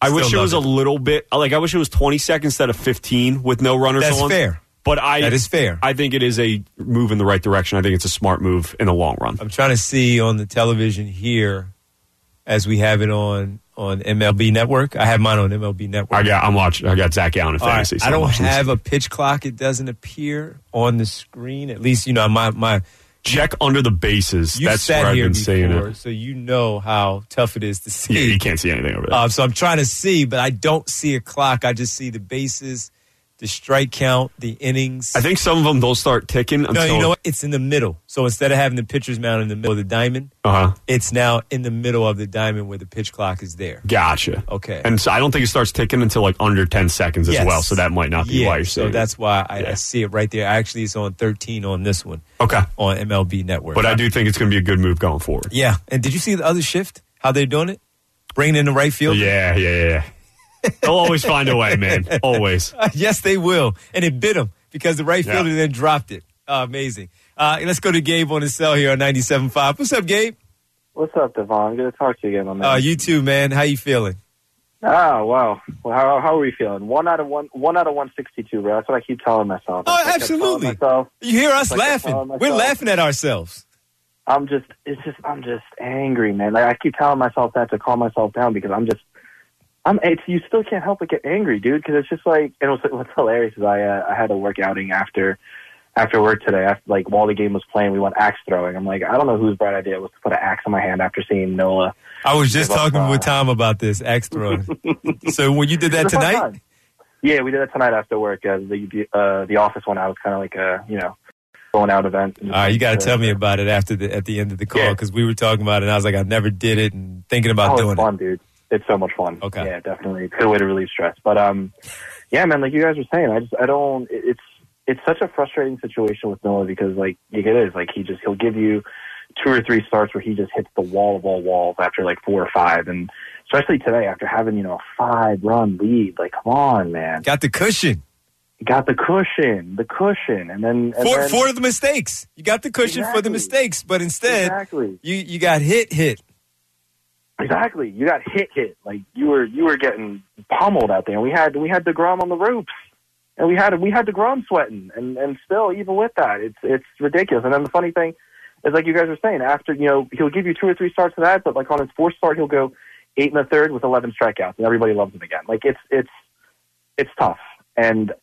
I wish it was a little bit, like I wish it was 20 seconds instead of 15 with no runners on. That's fair. But that is fair. I think it is a move in the right direction. I think it's a smart move in the long run. I'm trying to see on the television here as we have it on MLB Network. I have mine on MLB Network. I'm watching. I got Zach Allen in fantasy. I don't have a pitch clock. It doesn't appear on the screen. At least, my check under the bases. That's where I've been saying it. So you know how tough it is to see. Yeah, you can't see anything over there. So I'm trying to see, but I don't see a clock. I just see the bases, the strike count, the innings. I think some of them don't start ticking until... No, you know what? It's in the middle. So instead of having the pitcher's mound in the middle of the diamond, it's now in the middle of the diamond where the pitch clock is there. Gotcha. Okay. And so I don't think it starts ticking until like under 10 seconds as well, so that might not be why you're saying so that's why I see it right there. Actually, it's on 13 on this one. Okay. On MLB Network. But I do think it's going to be a good move going forward. Yeah. And did you see the other shift? How they're doing it? Bringing in the right field? Yeah. They'll always find a way, man. Always. Yes, they will. And it bit them because the right fielder then dropped it. Amazing. Let's go to Gabe on his cell here on 97.5. What's up, Gabe? What's up, Devon? Good to talk to you again, my man. You too, man. How you feeling? Oh, wow. Well, how are we feeling? One out of 162, bro. That's what I keep telling myself. Oh, absolutely. You hear us laughing. We're laughing at ourselves. I'm just angry, man. Like, I keep telling myself that to calm myself down because you still can't help but get angry, dude, because it's just like, and what's hilarious is I had a work outing after work today. While the game was playing, we went axe throwing. I'm like, I don't know whose bright idea it was to put an axe in my hand after seeing Nola. I was just talking with Tom about this, axe throwing. So when you did that tonight? Yeah, we did it tonight after work. The office went out. It was kind of like a, going out event. All right, you got to tell me about it at the end of the call because we were talking about it, and I was like, I never did it, and thinking about doing it. It's fun, dude. It's so much fun. Okay. Yeah, definitely. It's a good way to relieve stress. But, yeah, man, like you guys were saying, it's such a frustrating situation with Noah because, like it is. Like, he'll give you 2 or 3 starts where he just hits the wall of all walls after, 4 or 5. And especially today after having, a 5-run lead. Like, come on, man. Got the cushion. And then... For the mistakes. You got the cushion for the mistakes, but instead, you got hit. Exactly. You got hit. Like you were getting pummeled out there. And we had DeGrom on the ropes. And we had DeGrom sweating. And still, even with that, it's ridiculous. And then the funny thing is, like you guys were saying, after, he'll give you 2 or 3 starts of that, but like on his 4th start, he'll go 8 1/3 with 11 strikeouts, and everybody loves him again. Like it's tough. And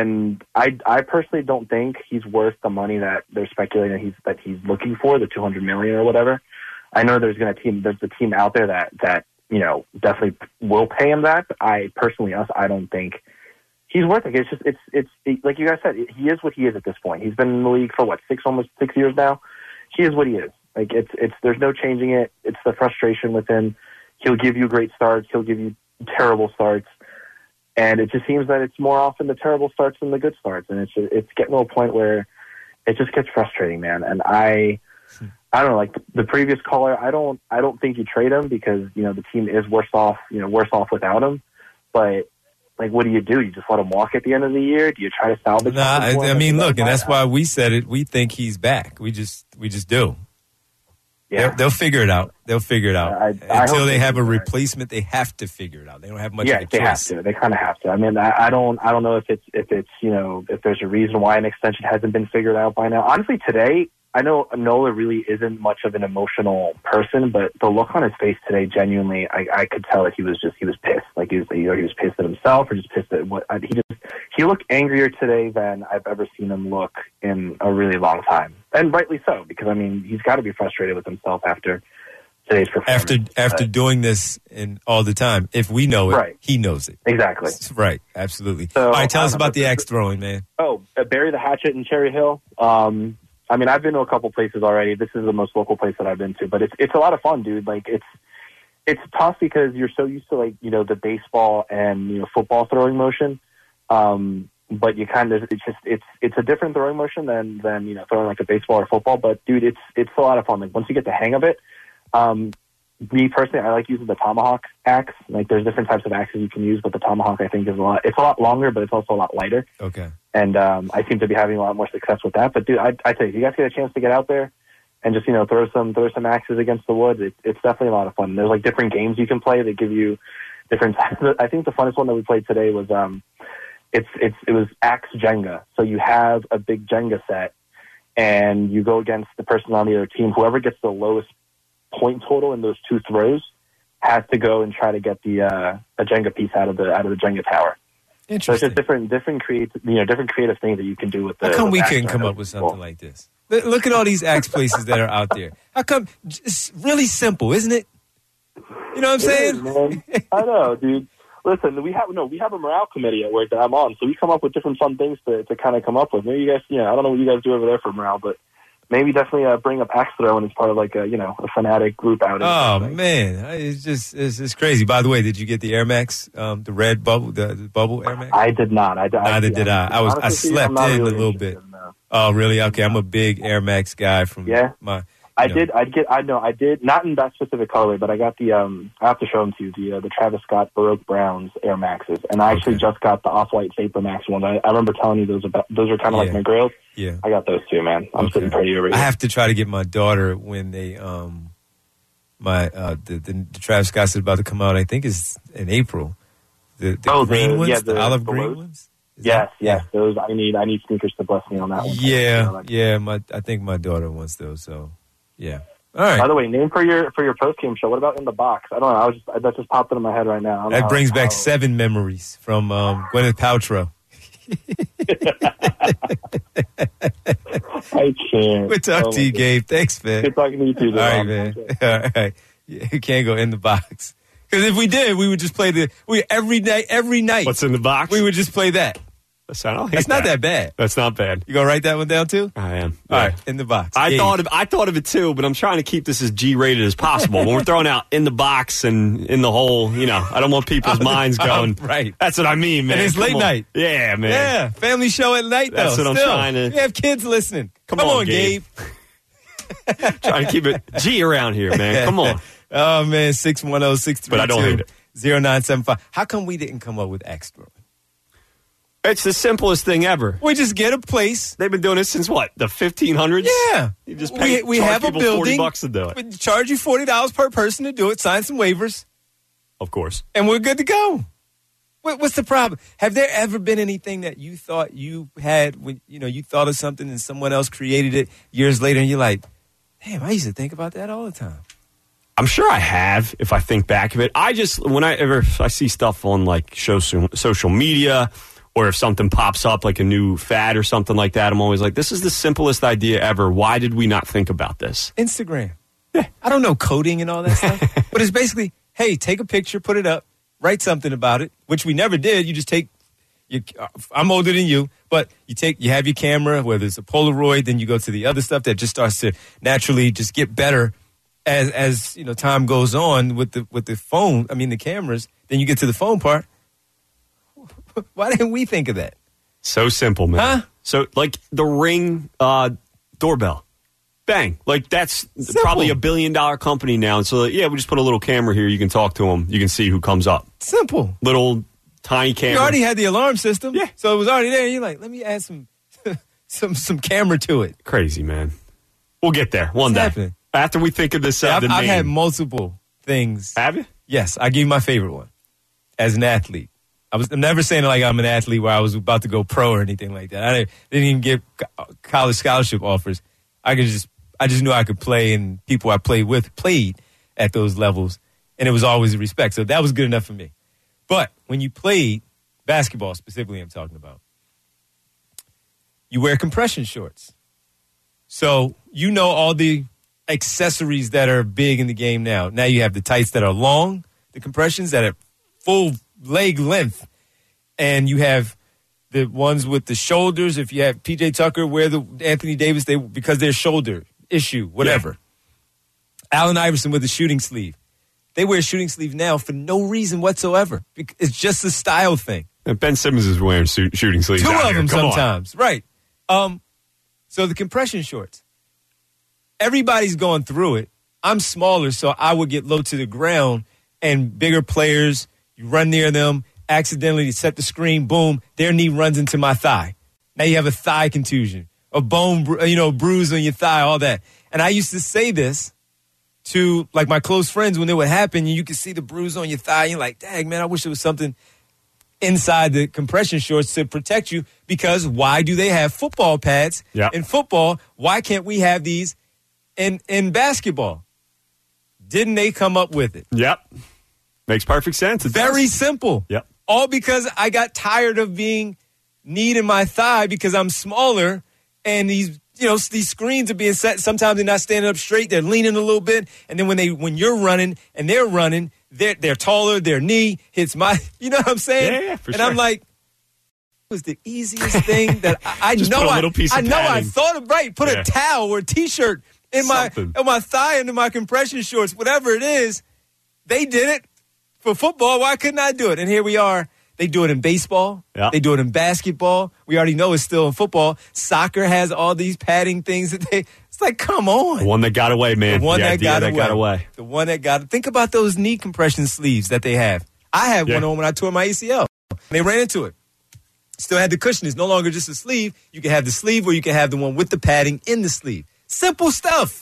I personally don't think he's worth the money that they're speculating that he's looking for, the $200 million or whatever. I know there's a team out there that definitely will pay him that. But I don't think he's worth it. It's like you guys said, he is what he is at this point. He's been in the league for almost 6 years now. He is what he is. Like it's there's no changing it. It's the frustration with him. He'll give you great starts. He'll give you terrible starts. And it just seems that it's more often the terrible starts than the good starts. And it's getting to a point where it just gets frustrating, man. And I don't know, like the previous caller, I don't think you trade him because, the team is worse off without him. But like, what do? You just let him walk at the end of the year? Do you try to salvage? I mean, look, and that's why we said it. We think he's back. We just do. Yeah, they'll figure it out. Until they have a replacement, they have to figure it out. They don't have much of a choice. They have to. They kind of have to. I mean, I don't know if it's if there's a reason why an extension hasn't been figured out by now. Honestly, today, I know Nola really isn't much of an emotional person, but the look on his face today, genuinely, I could tell that he was pissed. Like he was pissed at himself, or just pissed at what he looked angrier today than I've ever seen him look in a really long time, and rightly so, because I mean he's got to be frustrated with himself after today's performance. After doing this all the time, if we know it, he knows it. Exactly. Right. Absolutely. So, all right, tell us about the axe throwing, man. Oh, Bury the Hatchet in Cherry Hill. I mean, I've been to a couple places already. This is the most local place that I've been to, but it's a lot of fun, dude. Like it's tough because you're so used to the baseball and football throwing motion. But you kind of it's a different throwing motion than throwing like a baseball or football. But dude, it's a lot of fun. Like once you get the hang of it. Me personally, I like using the tomahawk axe. Like there's different types of axes you can use, but the tomahawk I think is it's a lot longer, but it's also a lot lighter. Okay. And I seem to be having a lot more success with that. But dude, I tell you, if you guys get a chance to get out there and just throw some axes against the woods, it's definitely a lot of fun. There's like different games you can play that give you different. I think the funnest one that we played today was it was Axe Jenga. So you have a big Jenga set, and you go against the person on the other team. Whoever gets the lowest point total in those 2 throws has to go and try to get a Jenga piece out of the Jenga tower. So it's Interesting. just different creative things that you can do with the. How come we Axe couldn't come Jenga. up with something like this? Look at all these axe places that are out there. How come? It's really simple, isn't it? You know what I'm saying? Man. I know, dude. Listen, we have a morale committee at work that I'm on, so we come up with different fun things to kind of come up with. Maybe you guys, I don't know what you guys do over there for morale, but maybe definitely bring up axe throwing as part of like a fanatic group outing. Oh man, it's crazy. By the way, did you get the Air Max, the red bubble, the bubble Air Max? I did not. Neither did I. I slept in a little bit. Oh really? Okay, I'm a big Air Max guy from my. I did not in that specific colorway, but I got the I have to show them to you, the Travis Scott Baroque Browns Air Maxes, and I actually just got the Off-White Vapor Max ones. I remember telling you those are kind of like my grails. Yeah, I got those too, man. I'm sitting pretty over here. I have to try to get my daughter when they the Travis Scott's is about to come out. I think is in April. The green ones, the olive green ones. Yes. Those I need sneakers to bless me on that one. Yeah. I think my daughter wants those. So, yeah. All right. By the way, name for your post game show. What about In the Box? I don't know. That just popped into my head right now. That brings back 7 memories from Gwyneth Paltrow. I can't. We'll talk to you, Gabe. Thanks, man. Good talking to you too. All right, man. All right. You can't go In the Box. Because if we did, we would just play every night. What's in the box? We would just play that. That's not that bad. That's not bad. You gonna write that one down too? I am. All right, In the Box. I thought of it too, but I'm trying to keep this as G-rated as possible. When we're throwing out In the Box and In the Hole, I don't want people's minds going. Right. That's what I mean, man. And it's Come late on. night. Yeah, man. Yeah, family show at night though. That's what I'm trying to. You have kids listening. Come on, Gabe. Trying to keep it G around here, man. Come on. Oh man, 610-632. But I don't hate it. 0975. How come we didn't come up with axe throwing? It's the simplest thing ever. We just get a place. They've been doing this since what? The 1500s? Yeah. You just we have a building. $40 to do it. We charge you $40 per person to do it. Sign some waivers. Of course. And we're good to go. What's the problem? Have there ever been anything that you thought you had when you thought of something and someone else created it years later and you're like, damn, I used to think about that all the time. I'm sure I have, if I think back of it. Whenever I see stuff on like social media, or if something pops up like a new fad or something like that, I'm always like, this is the simplest idea ever. Why did we not think about this? Instagram. Yeah. I don't know coding and all that stuff, but it's basically, hey, take a picture, put it up, write something about it, which we never did. You just take, I'm older than you, but you have your camera, whether it's a Polaroid, then you go to the other stuff that just starts to naturally just get better as time goes on with the phone. I mean, the cameras. Then you get to the phone part. Why didn't we think of that? So simple, man. Huh? So like the Ring doorbell. Bang. Like that's probably $1 billion company now. And so we just put a little camera here. You can talk to them. You can see who comes up. Simple. Little tiny camera. You already had the alarm system. Yeah. So it was already there. You're like, let me add some camera to it. Crazy, man. We'll get there one day. Happening. After we think of this I've name. had multiple things. Have you? Yes. I give you my favorite one. As an athlete. I'm never saying like I'm an athlete where I was about to go pro or anything like that. I didn't even get college scholarship offers. I just knew I could play, and people I played with played at those levels, and it was always a respect. So that was good enough for me. But when you played basketball, specifically I'm talking about, you wear compression shorts. So all the accessories that are big in the game now. Now you have the tights that are long, the compressions that are full leg length, and you have the ones with the shoulders. If you have PJ Tucker wear the Anthony Davis, because their shoulder issue, whatever. Yeah. Allen Iverson with the shooting sleeve. They wear shooting sleeve now for no reason whatsoever. It's just a style thing. And Ben Simmons is wearing shooting sleeves. Two out of here. them Come sometimes, on. right? So the compression shorts. Everybody's going through it. I'm smaller, so I would get low to the ground, and bigger players. You run near them, accidentally set the screen, boom, their knee runs into my thigh. Now you have a thigh contusion, a bone, bruise on your thigh, all that. And I used to say this to, like, my close friends when it would happen, and you could see the bruise on your thigh. You're like, dang, man, I wish there was something inside the compression shorts to protect you, because why do they have football pads in football? Why can't we have these in basketball? Didn't they come up with it? Yep. Makes perfect sense. It's very simple. Yep. All because I got tired of being kneed in my thigh because I'm smaller, and these screens are being set. Sometimes they're not standing up straight. They're leaning a little bit. And then when you're running and they're running, they're taller. Their knee hits my, you know what I'm saying? Yeah, for and sure. I'm like, it was the easiest thing that I Just know. put a little piece of I know. padding. I thought of put a towel or a T-shirt in my thigh into my compression shorts, whatever it is. They did it for football. Why couldn't I do it? And here we are. They do it in baseball. Yeah. They do it in basketball. We already know it's still in football. Soccer has all these padding things that it's like, come on. The one that got away, man. The one that got away. The one that got. Think about those knee compression sleeves that they have. I had one on when I tore my ACL. They ran into it. Still had the cushion. It's no longer just a sleeve. You can have the sleeve, or you can have the one with the padding in the sleeve. Simple stuff.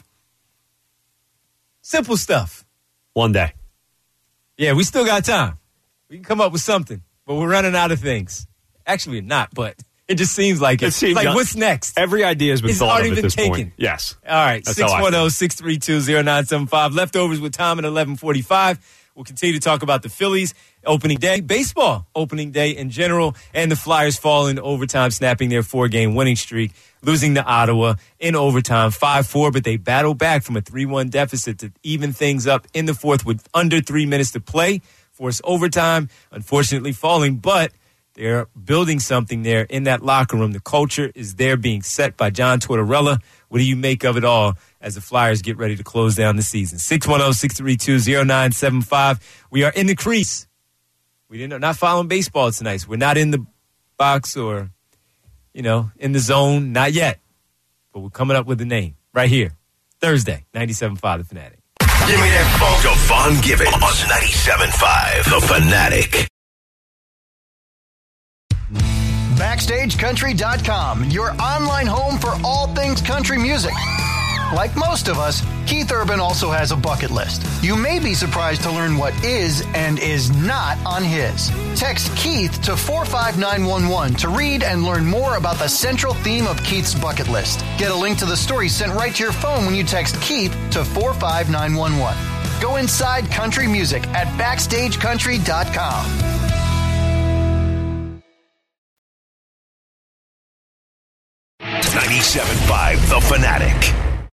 Simple stuff. One day. Yeah, we still got time. We can come up with something, but we're running out of things. Actually, we're not, but it just seems like it. seems like, what's next? Every idea has been It's thought already of been at this taken. point. Yes. All right, That's how I feel. 610-632-0975. Leftovers with Tom at 11:45. We'll continue to talk about the Phillies opening day, baseball opening day in general, and the Flyers fall in overtime, snapping their 4-game winning streak, losing to Ottawa in overtime 5-4, but they battle back from a 3-1 deficit to even things up in the fourth with under 3 minutes to play, force overtime, unfortunately falling, but they're building something there in that locker room. The culture is there being set by John Tortorella. What do you make of it all as the Flyers get ready to close down the season? 610-632-0975. We are in the crease. We're not following baseball tonight. So we're not in the box or, in the zone. Not yet. But we're coming up with a name right here. Thursday, 97.5 The Fanatic. Give me that phone. Javon Gibbons on 97.5 The Fanatic. BackstageCountry.com, your online home for all things country music. Like most of us, Keith Urban also has a bucket list. You may be surprised to learn what is and is not on his. Text Keith to 45911 to read and learn more about the central theme of Keith's bucket list. Get a link to the story sent right to your phone when you text Keith to 45911. Go inside country music at BackstageCountry.com. The Fanatic.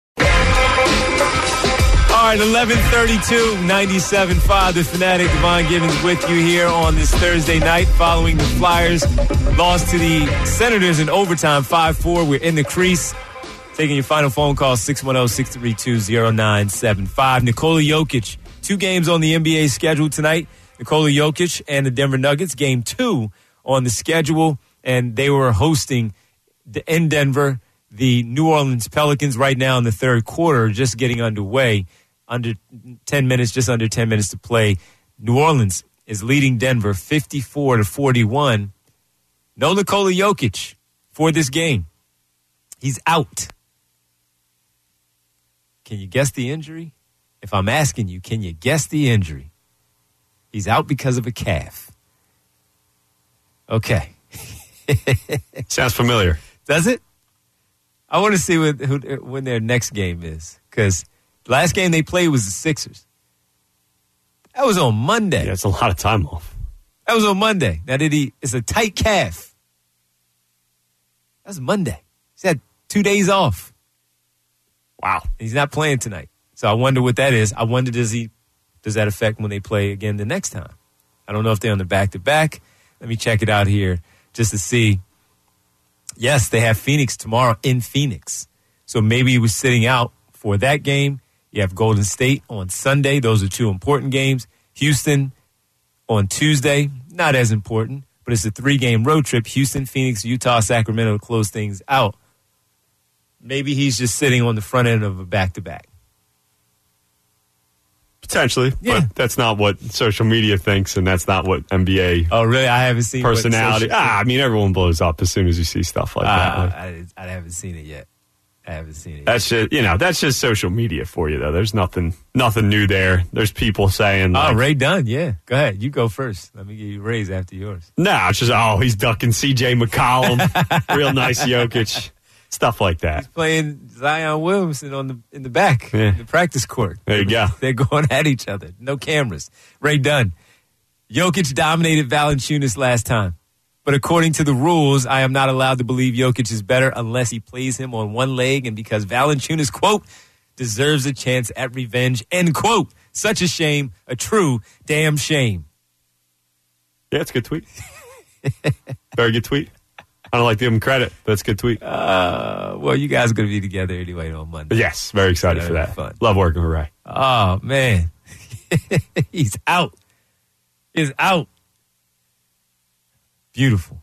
All right, 11:32, 97.5 The Fanatic. Devon Gibbons with you here on this Thursday night following the Flyers' loss to the Senators in overtime 5-4. We're in the crease. Taking your final phone call, 610-632-0975. Nikola Jokic, 2 games on the NBA schedule tonight. Nikola Jokic and the Denver Nuggets, game 2 on the schedule, and they were hosting in Denver the New Orleans Pelicans right now in the third quarter, just getting underway. Under 10 minutes, just under 10 minutes to play. New Orleans is leading Denver 54-41. No Nikola Jokic for this game. He's out. Can you guess the injury? If I'm asking you, can you guess the injury? He's out because of a calf. Okay. Sounds familiar. Does it? I want to see when their next game is, because the last game they played was the Sixers. That was on Monday. Yeah, it's a lot of time off. That was on Monday. Now, it's a tight calf. That was Monday. He's had 2 days off. Wow. He's not playing tonight. So I wonder what that is. I wonder, does that affect when they play again the next time? I don't know if they're on the back-to-back. Let me check it out here just to see. Yes, they have Phoenix tomorrow in Phoenix. So maybe he was sitting out for that game. You have Golden State on Sunday. Those are 2 important games. Houston on Tuesday, not as important, but it's a 3-game road trip. Houston, Phoenix, Utah, Sacramento to close things out. Maybe he's just sitting on the front end of a back-to-back. Potentially, Yeah. but that's not what social media thinks, and that's not what NBA Oh, really? I haven't seen personality. I mean, everyone blows up as soon as you see stuff like that. I haven't seen it yet. I haven't seen it. That's just social media for you, though. There's nothing new there. There's people saying, Ray Dunn, yeah. Go ahead. You go first. Let me give you a raise after yours. Nah, it's just, he's ducking CJ McCollum. Real nice Jokic. Stuff like that. He's playing Zion Williamson in the back, in the practice court. There you go. They're going at each other. No cameras. Ray Dunn. Jokic dominated Valanciunas last time. But according to the rules, I am not allowed to believe Jokic is better unless he plays him on one leg, and because Valanciunas, quote, deserves a chance at revenge, end quote. Such a shame, a true damn shame. Yeah, it's a good tweet. Very good tweet. I don't like to give him credit, but it's a good tweet. Well, you guys are going to be together anyway on Monday. Yes, very excited for that. Fun. Love working with Ray. Oh, man. He's out. He's out. Beautiful.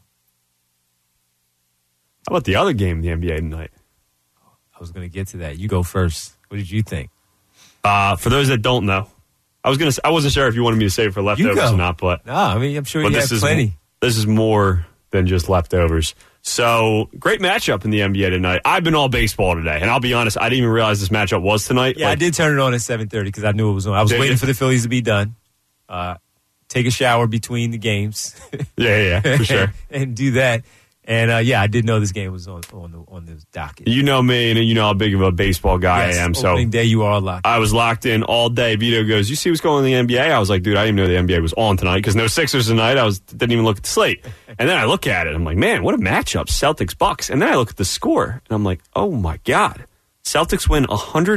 How about the other game in the NBA tonight? I was going to get to that. You go first. What did you think? For those that don't know, I wasn't sure if you wanted me to save it for leftovers or not, but no, I mean, I'm sure you have plenty. This is more than just leftovers. So, great matchup in the NBA tonight. I've been all baseball today, and I'll be honest, I didn't even realize this matchup was tonight. Yeah, I did turn it on at 7:30 because I knew it was on. I was waiting for the Phillies to be done. Take a shower between the games. Yeah, for sure. and do that. And, I did know this game was on the docket. You know me, and you know how big of a baseball guy I am. Opening day, you are locked in. I was locked in all day. Vito goes, you see what's going on in the NBA? I was like, dude, I didn't even know the NBA was on tonight because no Sixers tonight. Didn't even look at the slate. And then I look at it. I'm like, man, what a matchup. Celtics-Bucks. And then I look at the score, and I'm like, oh, my God. Celtics win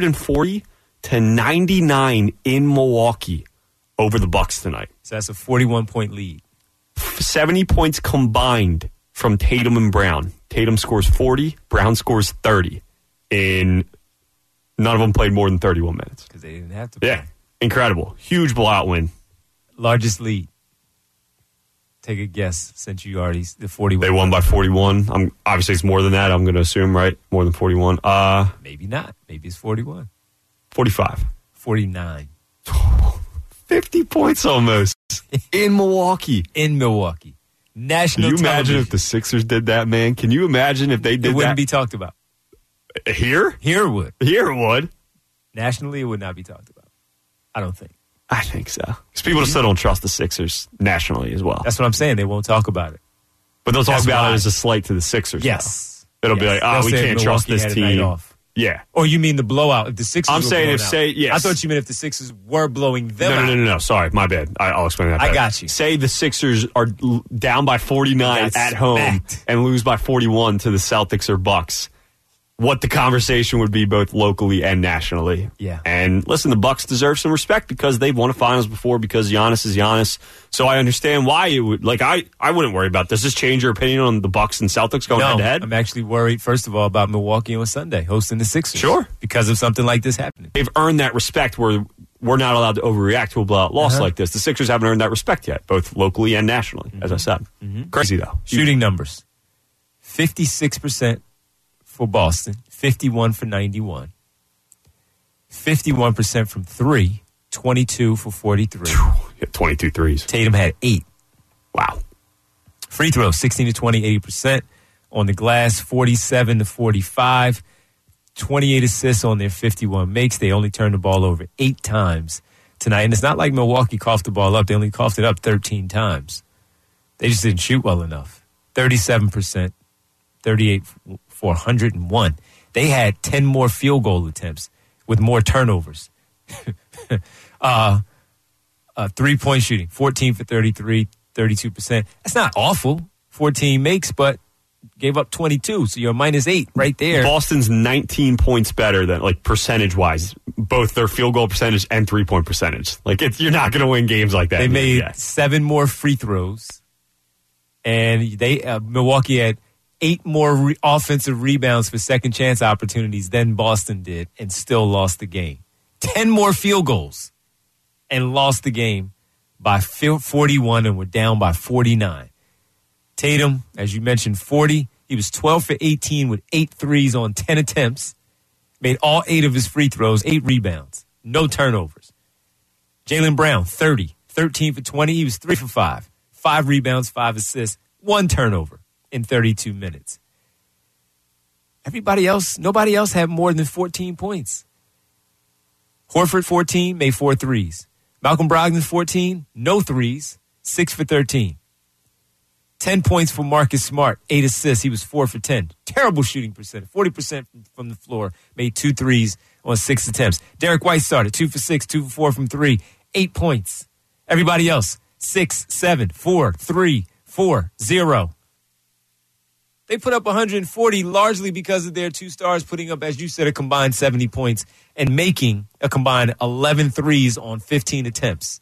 140-99 in Milwaukee over the Bucks tonight. So that's a 41-point lead. 70 points combined from Tatum and Brown. Tatum scores 40, Brown scores 30. And none of them played more than 31 minutes. Because they didn't have to play. Yeah, incredible. Huge blowout win. Largest lead. Take a guess since you already, the 41. They won by 41. Obviously, it's more than that, I'm going to assume, right? More than 41. Maybe not. Maybe it's 41. 45. 49. 50 points almost. In Milwaukee. In Milwaukee. National Can you imagine television. if the Sixers did that, man? Can you imagine if they did that? It wouldn't be talked about. Here? Here it would. Here it would. Nationally, it would not be talked about. I don't think. I think so. Because people still don't trust the Sixers nationally as well. That's what I'm saying. They won't talk about it. But they'll talk about it as a slight to the Sixers. Yes. Though. It'll be like, They'll we say can't trust Milwaukee this had a night team. off. Yeah. Or you mean the blowout? If the Sixers I'm were saying blown if, out. say, yes. I thought you meant if the Sixers were blowing them out. No. Sorry, my bad. I'll explain that better. I got you. Say the Sixers are down by 49 at home and lose by 41 to the Celtics or Bucks. What the conversation would be both locally and nationally. Yeah. And listen, the Bucks deserve some respect because they've won a finals before because Giannis is Giannis. So I understand why it would, like, I wouldn't worry about this. Does this change your opinion on the Bucks and Celtics going head to head? I'm actually worried, first of all, about Milwaukee on Sunday hosting the Sixers. Sure. Because of something like this happening. They've earned that respect where we're not allowed to overreact to a blowout loss like this. The Sixers haven't earned that respect yet, both locally and nationally, as I said. Crazy, though. Shooting numbers. 56% for Boston, 51 for 91. 51% from 3, 22 for 43. 22 threes. Tatum had 8. Wow. Free throws, 16 to 20, 80%. On the glass, 47 to 45. 28 assists on their 51 makes. They only turned the ball over 8 times tonight. And it's not like Milwaukee coughed the ball up. They only coughed it up 13 times. They just didn't shoot well enough. 37%, 38 for 101. They had 10 more field goal attempts with more turnovers. 3-point shooting, 14 for 33, 32%. That's not awful. 14 makes, but gave up 22, so you're -8 right there. Boston's 19 points better than, like, percentage-wise, both their field goal percentage and 3-point percentage. Like, you're not going to win games like that. They made 7 more free throws, and Milwaukee had 8 more offensive rebounds for second chance opportunities than Boston did, and still lost the game. 10 more field goals, and lost the game by 41, and were down by 49. Tatum, as you mentioned, 40. He was 12 for 18 with 8 threes on 10 attempts. Made all 8 of his free throws, 8 rebounds. No turnovers. Jaylen Brown, 30. 13 for 20. He was 3 for 5. 5 rebounds, 5 assists, 1 turnover in 32 minutes. Nobody else had more than 14 points. Horford, 14, made 4 threes. Malcolm Brogdon, 14, no threes, 6 for 13. 10 points for Marcus Smart, 8 assists. He was 4 for 10. Terrible shooting percentage, 40% from the floor, made 2 threes on 6 attempts. Derek White started 2 for 6, 2 for 4 from 3, 8 points. Everybody else, 6, 7, 4, 3, 4, 0. They put up 140 largely because of their 2 stars putting up, as you said, a combined 70 points and making a combined 11 threes on 15 attempts.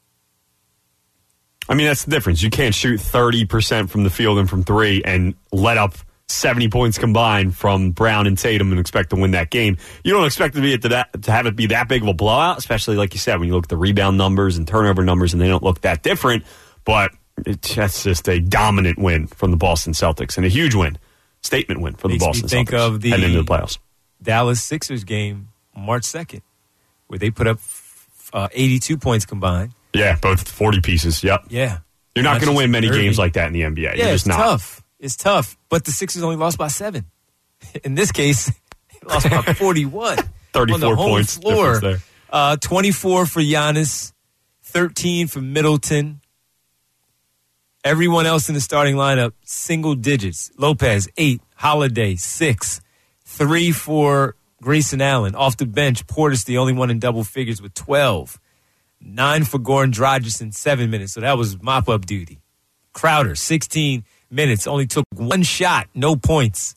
I mean, that's the difference. You can't shoot 30% from the field and from 3 and let up 70 points combined from Brown and Tatum and expect to win that game. You don't expect to have it be that big of a blowout, especially like you said, when you look at the rebound numbers and turnover numbers and they don't look that different. But that's just a dominant win from the Boston Celtics and a huge win, statement win for the Boston Celtics. Think of the heading into the playoffs. Dallas Sixers game March 2nd, where they put up 82 points combined. Yeah, both 40 pieces. Yep. Yeah. You're not going to win many games like that in the NBA. Yeah, You're just it's tough. It's tough. But the Sixers only lost by 7. In this case, they lost by 41. 34 on the home points floor. difference there. 24 for Giannis, 13 for Middleton. Everyone else in the starting lineup, single digits. Lopez, 8. Holiday, 6. 3 for Grayson Allen. Off the bench, Portis, the only one in double figures with 12. 9 for Goran Dragic in 7 minutes. So that was mop-up duty. Crowder, 16 minutes. Only took 1 shot. No points.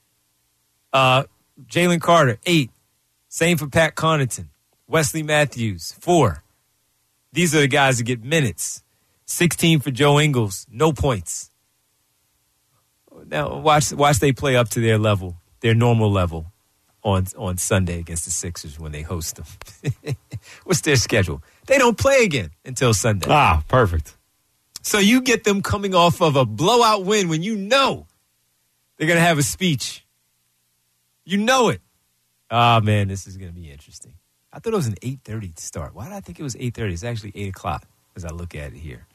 Jalen Carter, 8. Same for Pat Connaughton. Wesley Matthews, 4. These are the guys that get minutes. 16 for Joe Ingles. No points. Now, watch they play up to their level, their normal level on Sunday against the Sixers when they host them. What's their schedule? They don't play again until Sunday. Ah, perfect. So you get them coming off of a blowout win when you know they're going to have a speech. You know it. Ah, man, this is going to be interesting. I thought it was an 8:30 start. Why did I think it was 8:30? It's actually 8 o'clock as I look at it here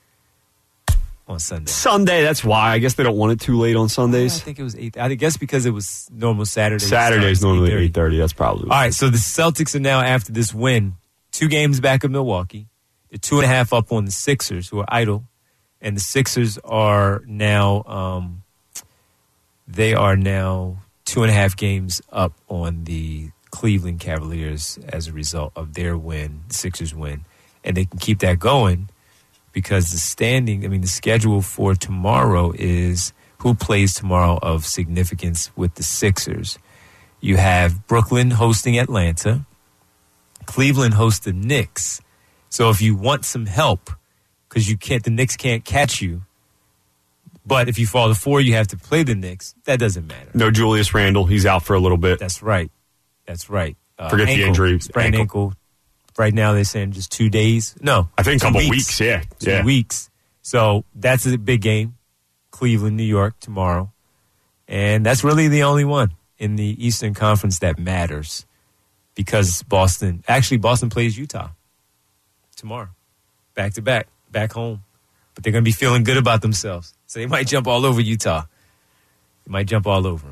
on Sunday. Sunday, that's why. I guess they don't want it too late on Sundays. I think it was 8. I guess because it was normal Saturday. Saturday's normally 8:30. That's probably all right, so the Celtics are now, after this win, 2 games back of Milwaukee. They're 2.5 up on the Sixers, who are idle. And the Sixers are now, they are now 2.5 games up on the Cleveland Cavaliers as a result of their win, the Sixers win. And they can keep that going because the schedule for tomorrow is who plays tomorrow of significance with the Sixers. You have Brooklyn hosting Atlanta. Cleveland hosts the Knicks. So if you want some help, because the Knicks can't catch you, but if you fall to 4, you have to play the Knicks. That doesn't matter. No Julius Randle. He's out for a little bit. That's right. Forget the injury. Sprained ankle. Right now they're saying just 2 days. No. I think a couple weeks. Yeah. 2 weeks. So that's a big game. Cleveland, New York tomorrow. And that's really the only one in the Eastern Conference that matters because Boston plays Utah tomorrow. Back to back. Back home. But they're going to be feeling good about themselves. So they might jump all over Utah. They might jump all over them.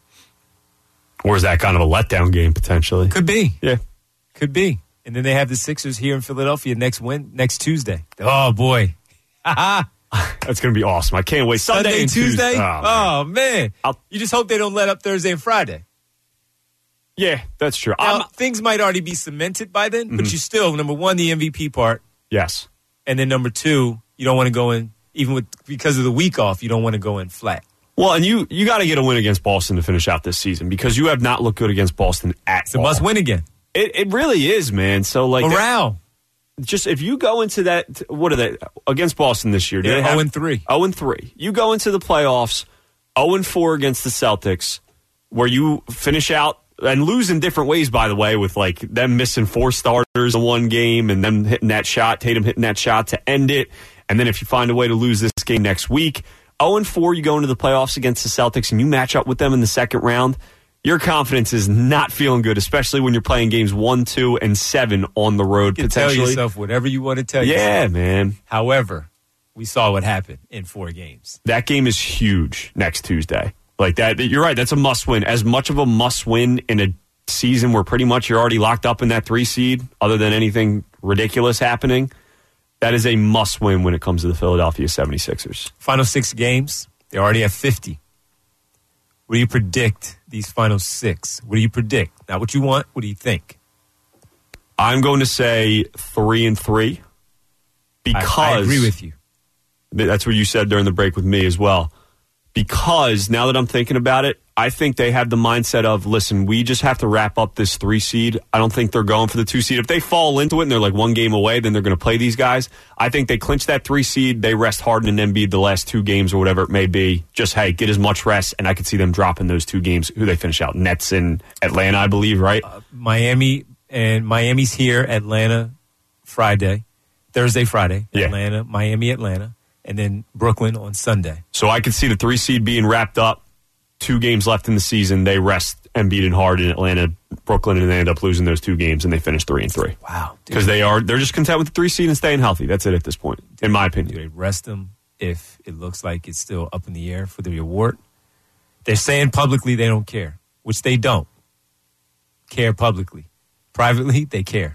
Or is that kind of a letdown game potentially? Could be. Yeah. Could be. And then they have the Sixers here in Philadelphia next Tuesday. Oh, boy. That's going to be awesome. I can't wait. Sunday and Tuesday? Oh, man. You just hope they don't let up Thursday and Friday. Yeah, that's true. Now, things might already be cemented by then, but you still, number one, the MVP part. Yes. And then number 2, you don't want to go in, because of the week off, you don't want to go in flat. Well, and you got to get a win against Boston to finish out this season because you have not looked good against Boston at all. It's a must win again. It really is, man. So morale. Just if you go into that, what are they against Boston this year? They're 0-3. 0-3. You go into the playoffs 0-4 against the Celtics, where you finish out and lose in different ways, by the way, with them missing 4 starters in one game and them hitting that shot, Tatum hitting that shot to end it. And then if you find a way to lose this game next week, 0-4, you go into the playoffs against the Celtics and you match up with them in the second round. Your confidence is not feeling good, especially when you're playing games 1, 2, and 7 on the road. You can tell yourself whatever you want to tell yourself. Yeah, man. However, we saw what happened in 4 games. That game is huge next Tuesday. Like that, you're right. That's a must-win. As much of a must-win in a season where pretty much you're already locked up in that 3 seed, other than anything ridiculous happening, that is a must-win when it comes to the Philadelphia 76ers. Final 6 games, they already have 50. What do you predict these final 6? What do you predict? Not what you want. What do you think? I'm going to say 3-3 because I agree with you. That's what you said during the break with me as well. Because now that I'm thinking about it, I think they have the mindset of, listen, we just have to wrap up this 3 seed. I don't think they're going for the 2 seed. If they fall into it and they're like 1 game away, then they're going to play these guys. I think they clinch that 3 seed. They rest Harden and Embiid the last 2 games or whatever it may be. Just, hey, get as much rest, and I could see them dropping those 2 games. Who they finish out? Nets and Atlanta, I believe, right? Miami's here, Atlanta, Thursday, Friday. Yeah. Atlanta, Miami, Atlanta. And then Brooklyn on Sunday. So I could see the 3 seed being wrapped up. 2 games left in the season. They rest Embiid and Harden in Atlanta, Brooklyn, and they end up losing those 2 games, and they finish 3-3. Wow. Because they're just content with the 3 seed and staying healthy. That's it at this point, in my opinion. Do they rest them if it looks like it's still up in the air for the award? They're saying publicly they don't care, which they don't care publicly. Privately, they care.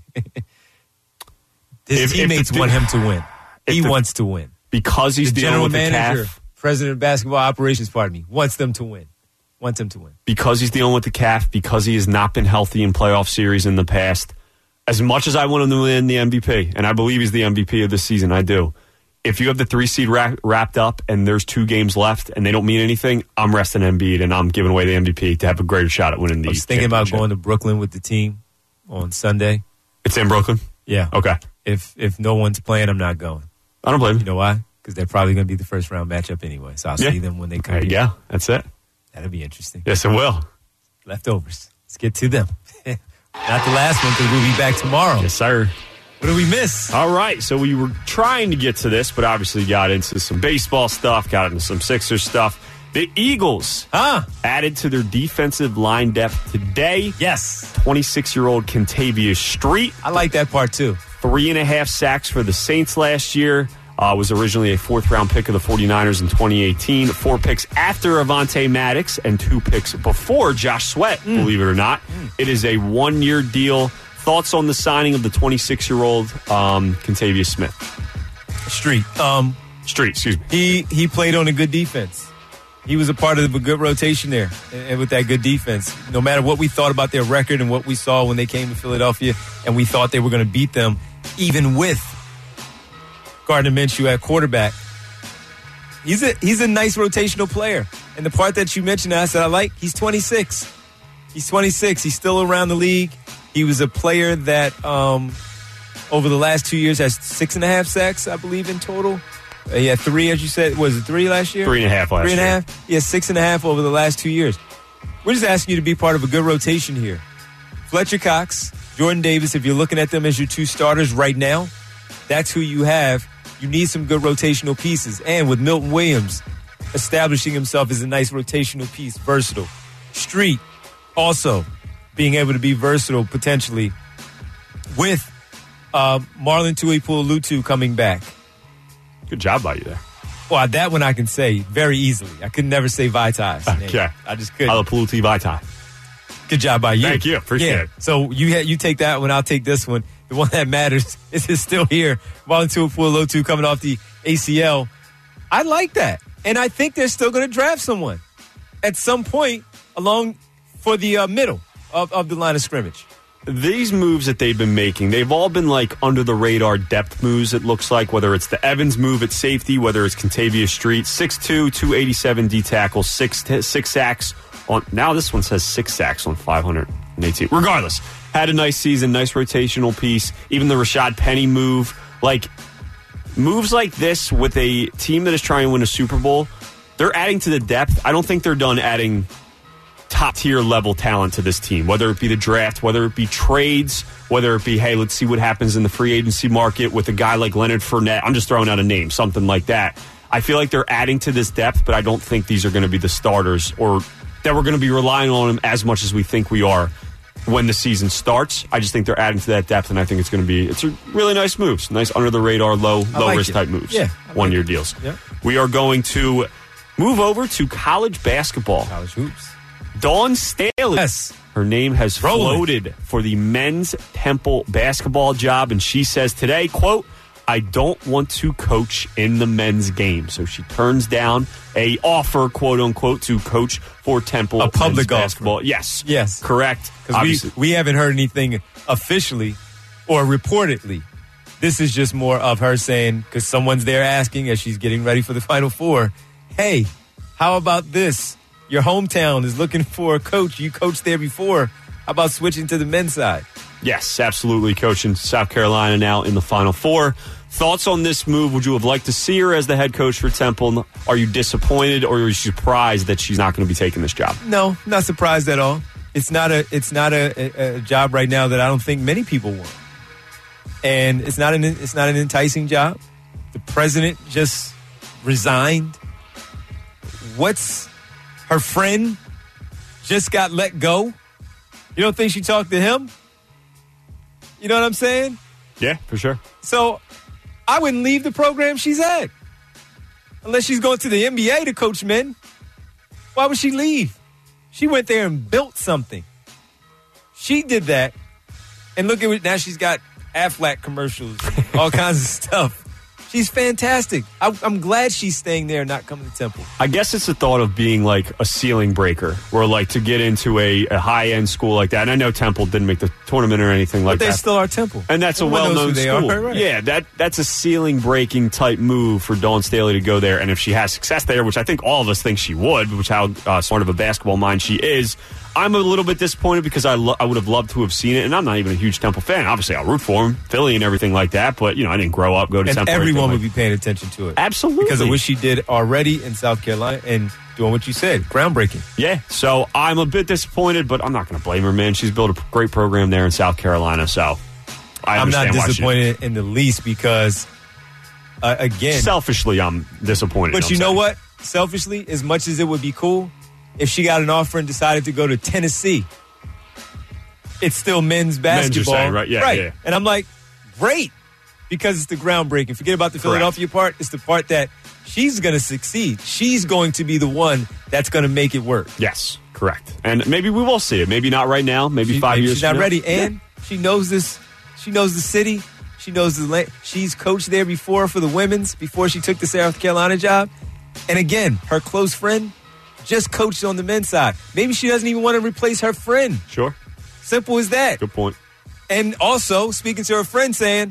His teammates want him to win. He wants to win. Because he's the dealing general with the manager, calf. President of basketball operations, wants them to win. Wants him to win. Because he's dealing with the calf, because he has not been healthy in playoff series in the past. As much as I want him to win the MVP, and I believe he's the MVP of this season, I do. If you have the 3 seed wrapped up and there's 2 games left and they don't mean anything, I'm resting Embiid and I'm giving away the MVP to have a greater shot at winning the I was thinking about going to Brooklyn with the team on Sunday. It's in Brooklyn? Yeah. Okay. If no one's playing, I'm not going. I don't blame you. You know why? Because they're probably going to be the first round matchup anyway. So I'll see them when they come. Yeah, that's it. That'll be interesting. Yes, it will. Leftovers. Let's get to them. Not the last one because we'll be back tomorrow. Yes, sir. What did we miss? All right, so we were trying to get to this, but obviously got into some baseball stuff, got into some Sixers stuff. The Eagles added to their defensive line depth today. Yes. 26-year-old Kentavious Street. I like that part, too. 3.5 sacks for the Saints last year. Was originally a 4th-round pick of the 49ers in 2018. 4 picks after Avonte Maddox and 2 picks before Josh Sweat, believe it or not. It is a 1-year deal. Thoughts on the signing of the 26-year-old Kentavious Smith? Street, excuse me. He played on a good defense. He was a part of a good rotation there, and with that good defense, no matter what we thought about their record and what we saw when they came to Philadelphia, and we thought they were going to beat them, even with Gardner Minshew at quarterback. He's a nice rotational player, and the part that you mentioned, I said I like. He's 26. He's 26. He's still around the league. He was a player that over the last 2 years has 6.5 sacks, I believe, in total. He had 3, as you said. Was it 3 last year? 3.5 last year. 3.5? He has 6.5 over the last 2 years. We're just asking you to be part of a good rotation here. Fletcher Cox, Jordan Davis, if you're looking at them as your 2 starters right now, that's who you have. You need some good rotational pieces. And with Milton Williams establishing himself as a nice rotational piece, versatile. Street also being able to be versatile potentially with Marlon Tuipulotu coming back. Good job by you there. Well, that one I can say very easily. I could never say Vita's name. Okay. I just couldn't. Alaputi Vitae. Good job by you. Thank you. Appreciate it. So you take that one, I'll take this one. The one that matters is still here. Marlon Tuipulotu coming off the ACL. I like that. And I think they're still going to draft someone at some point along for the middle of the line of scrimmage. These moves that they've been making, they've all been like under the radar depth moves, it looks like, whether it's the Evans move at safety, whether it's Kentavious Street, 6'2", 287 D tackle, 6 sacks on, now this one says 6 sacks on 518. Regardless, had a nice season, nice rotational piece. Even the Rashad Penny move, like moves like this with a team that is trying to win a Super Bowl, they're adding to the depth. I don't think they're done adding top-tier level talent to this team, whether it be the draft, whether it be trades, whether it be, hey, let's see what happens in the free agency market with a guy like Leonard Fournette. I'm just throwing out a name, something like that. I feel like they're adding to this depth, but I don't think these are going to be the starters or that we're going to be relying on them as much as we think we are when the season starts. I just think they're adding to that depth, and I think it's a really nice moves. Nice under-the-radar, low-risk type moves. Yeah. 1-year deals. Yeah. We are going to Move over to college basketball. College hoops. Dawn Staley. Yes. Her name has Rolling. floated for the men's Temple basketball job, and she says today, quote, I don't want to coach in the men's game. So she turns down a offer, quote unquote, to coach for Temple. A public basketball. offer. Yes, correct. Because we haven't heard anything officially or reportedly. This is just more of her saying, because someone's there asking as she's getting ready for the Final Four, hey, how about this? Your hometown is looking for a coach. You coached there before. How about switching to the men's side? Yes, absolutely. Coaching South Carolina now in the Final Four. Thoughts on this move? Would you have liked to see her as the head coach for Temple? Are you disappointed, or are you surprised that she's not going to be taking this job? No, not surprised at all. It's not a job right now that I don't think many people want, and it's not an enticing job. The president just resigned. Her friend just got let go? You don't think she talked to him? You know what I'm saying? Yeah, for sure. So I wouldn't leave the program she's at unless she's going to the NBA to coach men. Why would she leave? She went there and built something. She did that. And look at it. Now she's got Aflac commercials and all kinds of stuff. She's fantastic. I'm glad she's staying there and not coming to Temple. I guess it's the thought of being like a ceiling breaker, where like to get into a high-end school like that. And I know Temple didn't make the tournament or anything like that. But they still are Temple. And that's Everyone a well-known knows who school. they are, right? Yeah, that's a ceiling-breaking type move for Dawn Staley to go there. And if she has success there, which I think all of us think she would, which how sort of a basketball mind she is, I'm a little bit disappointed because I would have loved to have seen it. And I'm not even a huge Temple fan. Obviously, I'll root for him, Philly and everything like that. But, I didn't grow up, go to and Temple. Everyone would be paying attention to it. Absolutely. Because of what she did already in South Carolina and doing what you said, groundbreaking. Yeah, so I'm a bit disappointed, but I'm not going to blame her, man. She's built a great program there in South Carolina, so I'm not disappointed in the least because, again... Selfishly, I'm disappointed. But you know what? Selfishly, as much as it would be cool, if she got an offer and decided to go to Tennessee, it's still men's basketball. Saying, right? Yeah. And I'm like, great, because it's the groundbreaking. Forget about the Philadelphia part. It's the part that she's going to succeed. She's going to be the one that's going to make it work. Yes, correct. And maybe we will see it. Maybe not right now. Maybe 5 years She's not from ready. now. And she knows this. She knows the city. She knows the land. She's coached there before for the women's, before she took the South Carolina job. And again, her close friend just coached on the men's side. Maybe she doesn't even want to replace her friend. Sure. Simple as that. Good point. And also, speaking to her friend saying,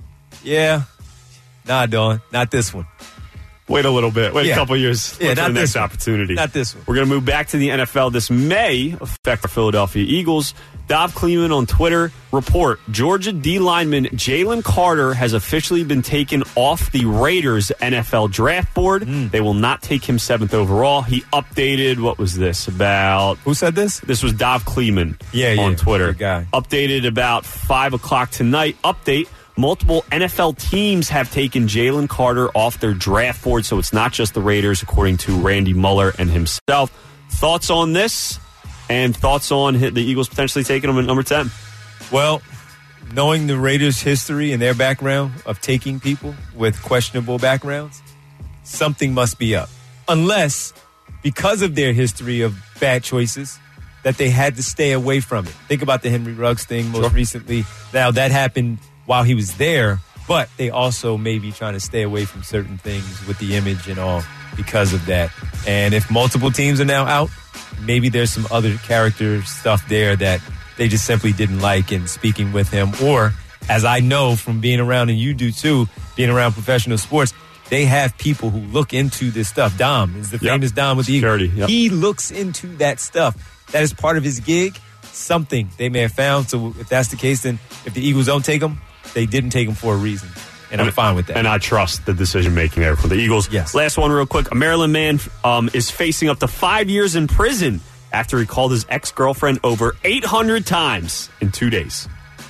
yeah, nah, Dawn, not this one. Wait a little bit. Wait a couple years. Yeah, Look for not the this next one. opportunity. Not this one. We're going to move back to the NFL. This may affect the Philadelphia Eagles. Dov Kleeman on Twitter report Georgia D lineman Jalen Carter has officially been taken off the Raiders NFL draft board. They will not take him 7th overall. He updated, what was this, about... Who said this? This was Dov Kleeman on Twitter. Good guy. Updated about 5 o'clock tonight. Update. Multiple NFL teams have taken Jalen Carter off their draft board, so it's not just the Raiders, according to Randy Mueller and himself. Thoughts on this, and thoughts on the Eagles potentially taking him at number 10? Well, knowing the Raiders' history and their background of taking people with questionable backgrounds, something must be up. Unless, because of their history of bad choices, that they had to stay away from it. Think about the Henry Ruggs thing most recently. Now, that happened while he was there, but they also may be trying to stay away from certain things with the image and all because of that. And if multiple teams are now out, maybe there's some other character stuff there that they just simply didn't like in speaking with him. Or, as I know from being around, and you do too, being around professional sports, they have people who look into this stuff. Dom is the famous Dom with the Eagles. Yep. He looks into that stuff. That is part of his gig. Something they may have found. So if that's the case, then if the Eagles don't take him, they didn't take him for a reason. And I'm fine with that. And I trust the decision-making there for the Eagles. Yes. Last one real quick. A Maryland man is facing up to 5 years in prison after he called his ex-girlfriend over 800 times in 2 days.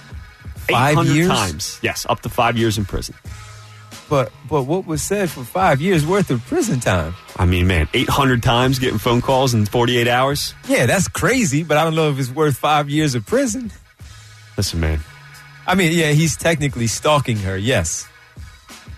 5 years? 800 times. Yes, up to 5 years in prison. But what was said for 5 years worth of prison time? I mean, man, 800 times getting phone calls in 48 hours? Yeah, that's crazy, but I don't know if it's worth 5 years of prison. Listen, man. I mean, yeah, he's technically stalking her, yes.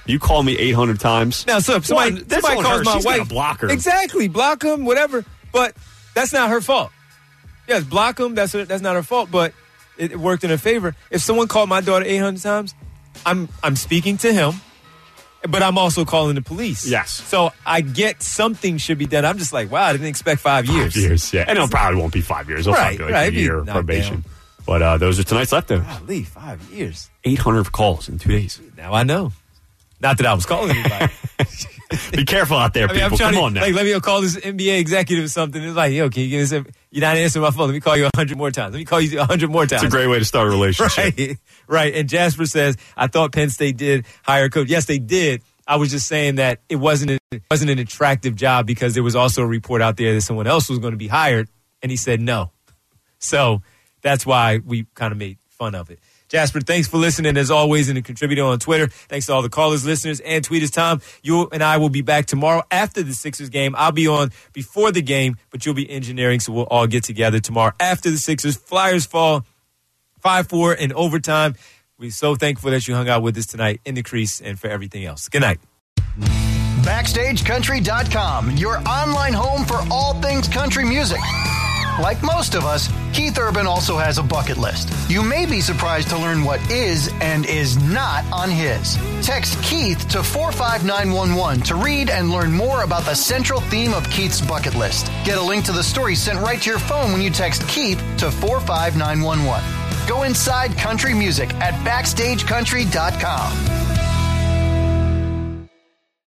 You call me 800 times. Now, so if somebody calls my She's wife, gonna block her. Exactly, block them, whatever. But that's not her fault. Yes, block them. That's not her fault. But it worked in her favor. If someone called my daughter 800 times, I'm speaking to him, but I'm also calling the police. Yes. So I get something should be done. I'm just like, wow, I didn't expect 5 years. 5 years, yeah. And it probably won't be 5 years. It'll probably be like a year of probation. But those are tonight's left there. Golly, 5 years. 800 calls in 2 days. Now I know. Not that I was calling anybody. Be careful out there, people. Come on now. Like, let me go call this NBA executive or something. It's like, yo, can you give us you're not answering my phone. Let me call you 100 more times. Let me call you 100 more times. It's a great way to start a relationship. Right. And Jasper says, I thought Penn State did hire a coach. Yes, they did. I was just saying that it wasn't an attractive job because there was also a report out there that someone else was going to be hired, and he said no. So that's why we kind of made fun of it. Jasper, thanks for listening as always and contributing on Twitter. Thanks to all the callers, listeners, and tweeters. Tom, you and I will be back tomorrow after the Sixers game. I'll be on before the game, but you'll be engineering, so we'll all get together tomorrow after the Sixers. Flyers fall 5-4 in overtime. We're so thankful that you hung out with us tonight in the crease and for everything else. Good night. BackstageCountry.com, your online home for all things country music. Like most of us, Keith Urban also has a bucket list. You may be surprised to learn what is and is not on his. Text Keith to 45911 to read and learn more about the central theme of Keith's bucket list. Get a link to the story sent right to your phone when you text Keith to 45911. Go inside country music at BackstageCountry.com.